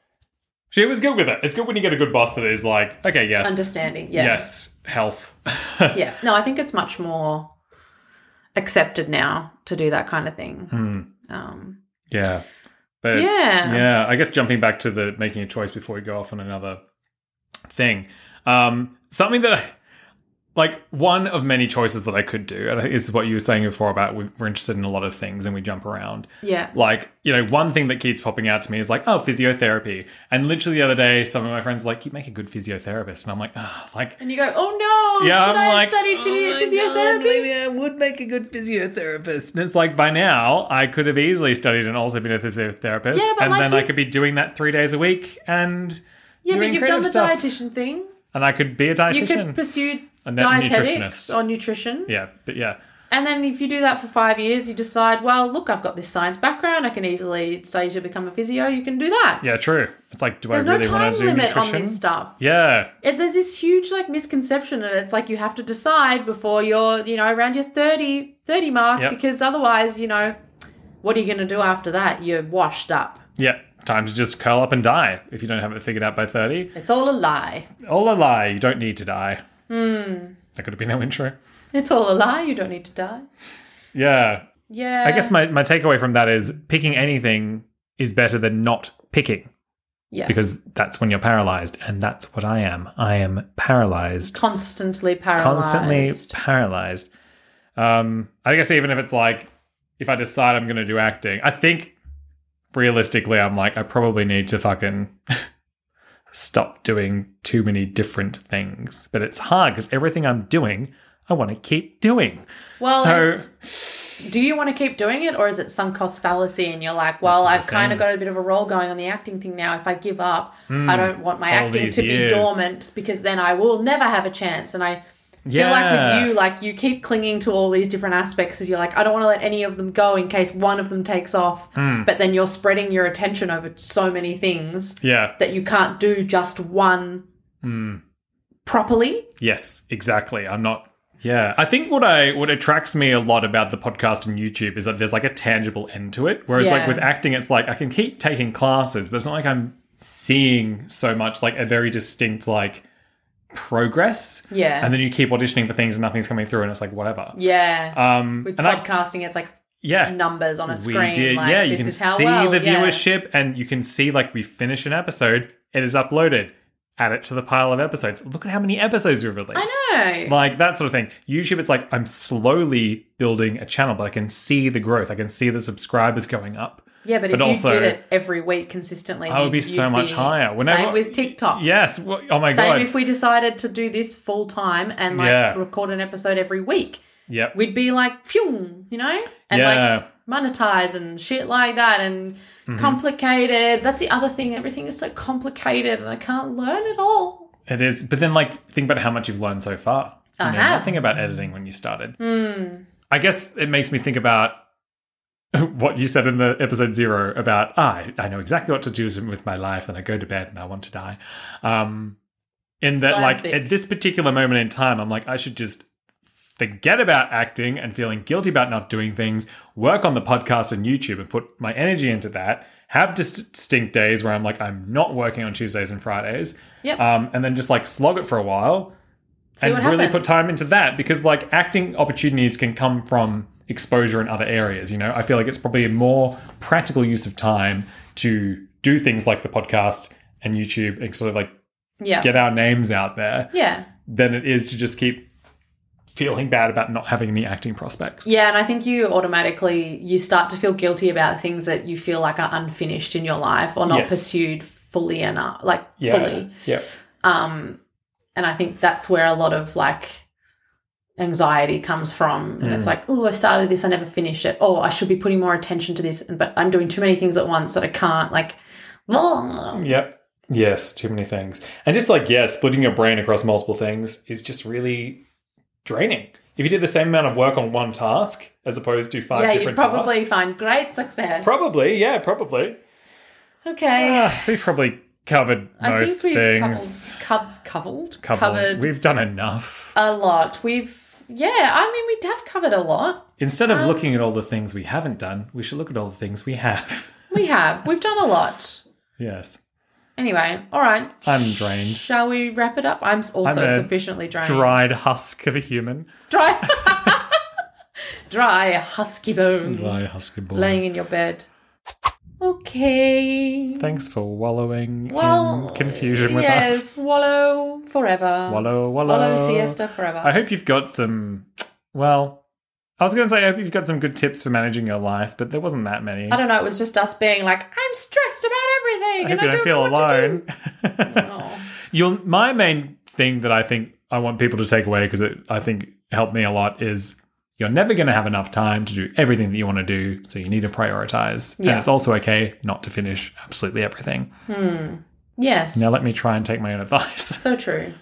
she was good with it. It's good when you get a good boss that is like, okay, yes. Understanding, yeah. Yes, health. Yeah. No, I think it's much more accepted now to do that kind of thing. Yeah. But yeah, I guess jumping back to the making a choice before we go off on another thing. Something that like one of many choices that I could do, and this is what you were saying before about we're interested in a lot of things and we jump around. Yeah. Like, you know, one thing that keeps popping out to me is like, oh, physiotherapy. And literally the other day, some of my friends were like, you make a good physiotherapist. And I'm like, and you go, oh no, should I have studied physiotherapy? God, maybe I would make a good physiotherapist. And it's like, by now, I could have easily studied and also been a physiotherapist. Yeah, but and then I could be doing that 3 days a week and doing you've done the stuff. dietitian thing. And I could be a dietitian. You could pursue dietetics or nutrition. Yeah, but yeah. And then if you do that for 5 years, you decide, well, look, I've got this science background. I can easily study to become a physio. You can do that. Yeah, true. It's like, There's I really want to do nutrition? There's no time limit on this stuff. Yeah. There's this huge like misconception and it's like you have to decide before you're, you know, around your 30 mark because otherwise, you know, what are you going to do after that? You're washed up. Yeah. Time to just curl up and die if you don't have it figured out by 30. It's all a lie. All a lie. You don't need to die. That could have been our intro. It's all a lie. You don't need to die. Yeah. Yeah. I guess my takeaway from that is picking anything is better than not picking. Yeah. Because that's when you're paralyzed. And that's what I am. I am paralyzed. Constantly paralyzed. I guess even if it's like, if I decide I'm going to do acting, I think realistically, I'm like, I probably need to fucking stop doing too many different things. But it's hard because everything I'm doing, I want to keep doing. Well, do you want to keep doing it or is it sunk cost fallacy and you're like, well, I've kind of got a bit of a role going on the acting thing now. If I give up, I don't want my acting to be dormant because then I will never have a chance. And I feel like with you, like you keep clinging to all these different aspects because you're like, I don't want to let any of them go in case one of them takes off. But then you're spreading your attention over so many things that you can't do just one properly. Yes, exactly. I'm not. Yeah. I think what attracts me a lot about the podcast and YouTube is that there's like a tangible end to it. Whereas like with acting, it's like I can keep taking classes, but it's not like I'm seeing so much like a very distinct like progress. Yeah. And then you keep auditioning for things and nothing's coming through and it's like whatever. Yeah. With podcasting, it's like numbers on a screen. We did. Like, you can see the viewership and you can see like we finish an episode, it is uploaded. Add it to the pile of episodes. Look at how many episodes we've released. I know. Like that sort of thing. YouTube, it's like I'm slowly building a channel, but I can see the growth. I can see the subscribers going up. Yeah, but if also, you did it every week consistently, I would be so much higher. Same with TikTok. Yes. Oh my God. Same if we decided to do this full time and record an episode every week. Yep. We'd be like, phew, you know? And like monetize and shit like that and complicated. That's the other thing. Everything is so complicated and I can't learn it all. It is. But then like think about how much you've learned so far. I have. Nothing about editing when you started. I guess it makes me think about what you said in the episode 0 about, I know exactly what to do with my life and I go to bed and I want to die. In that, Classic. like, at this particular moment in time, I'm like, I should just forget about acting and feeling guilty about not doing things, work on the podcast and YouTube and put my energy into that, have distinct days where I'm like, I'm not working on Tuesdays and Fridays. Yep. And then just like slog it for a while See and what really happens. put time into that, because like acting opportunities can come from exposure in other areas. You know, I feel like it's probably a more practical use of time to do things like the podcast and YouTube and sort of like get our names out there than it is to just keep feeling bad about not having the acting prospects. Yeah, and I think you start to feel guilty about things that you feel like are unfinished in your life or not pursued fully enough, fully. Yeah. And I think that's where a lot of like anxiety comes from. And it's like, oh, I started this, I never finished it. Oh, I should be putting more attention to this, but I'm doing too many things at once that I can't, like, Yep. Yes, too many things. And just like, splitting your brain across multiple things is just really draining. If you did the same amount of work on one task as opposed to 5 different tasks. you'd probably find great success. Probably. Okay. We've probably covered most things. Covered. We've done enough. A lot. We have covered a lot. Instead of looking at all the things we haven't done, we should look at all the things we have. We have. We've done a lot. Yes. Anyway, all right. I'm drained. Shall we wrap it up? I'm also sufficiently drained. Dried husk of a human. Dry husky bones. Dry husky bones. Laying in your bed. Okay. Thanks for wallowing in confusion with us. Yes, wallow forever. Wallow siesta forever. I hope you've got some, I was going to say I hope you've got some good tips for managing your life, but there wasn't that many. I don't know, it was just us being like, I'm stressed about everything. I hope you don't feel alone. Oh. My main thing that I think I want people to take away, because I think helped me a lot, is you're never going to have enough time to do everything that you want to do, so you need to prioritize. Yeah. And it's also okay not to finish absolutely everything. Yes. Now let me try and take my own advice. So true.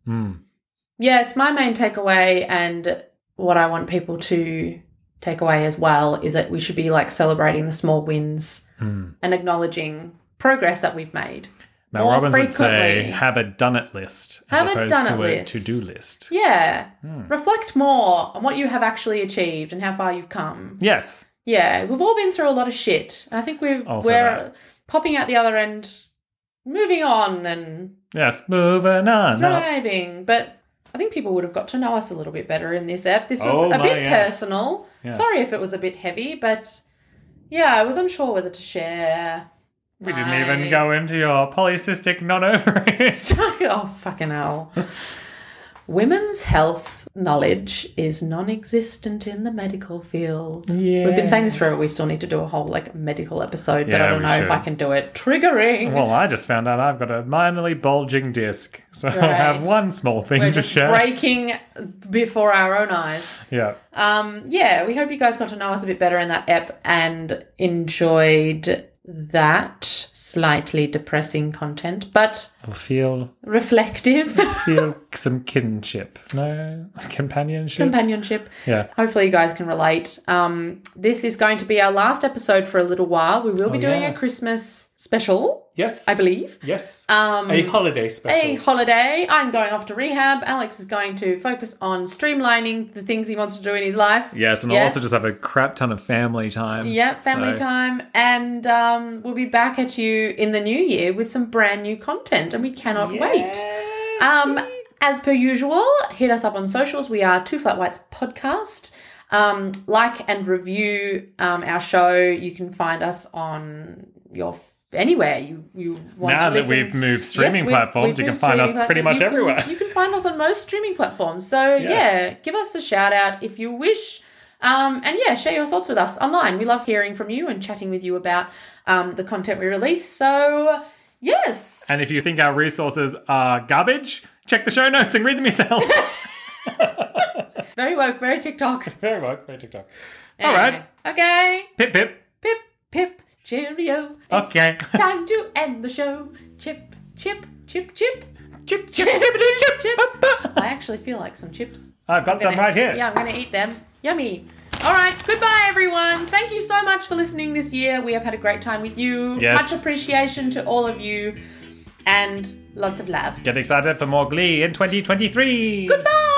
Yes, my main takeaway and what I want people to take away as well is that we should be like celebrating the small wins and acknowledging progress that we've made. Mel Robbins would say, have a done it list as opposed to a to-do list. Yeah. Reflect more on what you have actually achieved and how far you've come. Yes. Yeah. We've all been through a lot of shit. I think we're popping out the other end, moving on and... Yes, moving on. Thriving. But I think people would have got to know us a little bit better in this ep. This was a bit personal. Yes. Sorry if it was a bit heavy, but yeah, I was unsure whether to share... We didn't even go into your polycystic non-ovaries. Oh, fucking hell. Women's health knowledge is non-existent in the medical field. Yeah. We've been saying this forever. We still need to do a whole medical episode, but I don't know if I can do it. Triggering. Well, I just found out I've got a minorly bulging disc, so I'll have one small thing to share. We're just breaking before our own eyes. Yeah. We hope you guys got to know us a bit better in that ep and enjoyed that slightly depressing content, but feel reflective. Feel some kinship. No? Companionship. Yeah. Hopefully you guys can relate. This is going to be our last episode for a little while. We will be doing a Christmas special. Yes. I believe. Yes. A holiday special. A holiday. I'm going off to rehab. Alex is going to focus on streamlining the things he wants to do in his life. Yes, and I'll also just have a crap ton of family time. Yep, family time. And we'll be back at you in the new year with some brand new content, and we cannot wait. As per usual, hit us up on socials. We are Two Flat Whites Podcast. Like and review our show. You can find us on anywhere you want to listen. Now that we've moved streaming platforms, you can find us pretty much everywhere. You can find us on most streaming platforms. So, give us a shout out if you wish. And yeah, share your thoughts with us online. We love hearing from you and chatting with you about the content we release. So, yes. And if you think our resources are garbage, check the show notes and read them yourself. Very woke, very TikTok. Very woke, very TikTok. Anyway, All right. Okay. Pip, pip. Pip, pip, cheerio. Okay. Time to end the show. Chip, chip, chip, chip. Chip, chip, chip, chip, chip. I actually feel like some chips. I've got some right here. Yeah, I'm going to eat them. Yummy. All right. Goodbye, everyone. Thank you so much for listening this year. We have had a great time with you. Yes. Much appreciation to all of you. And lots of love. Get excited for more Glee in 2023. Goodbye.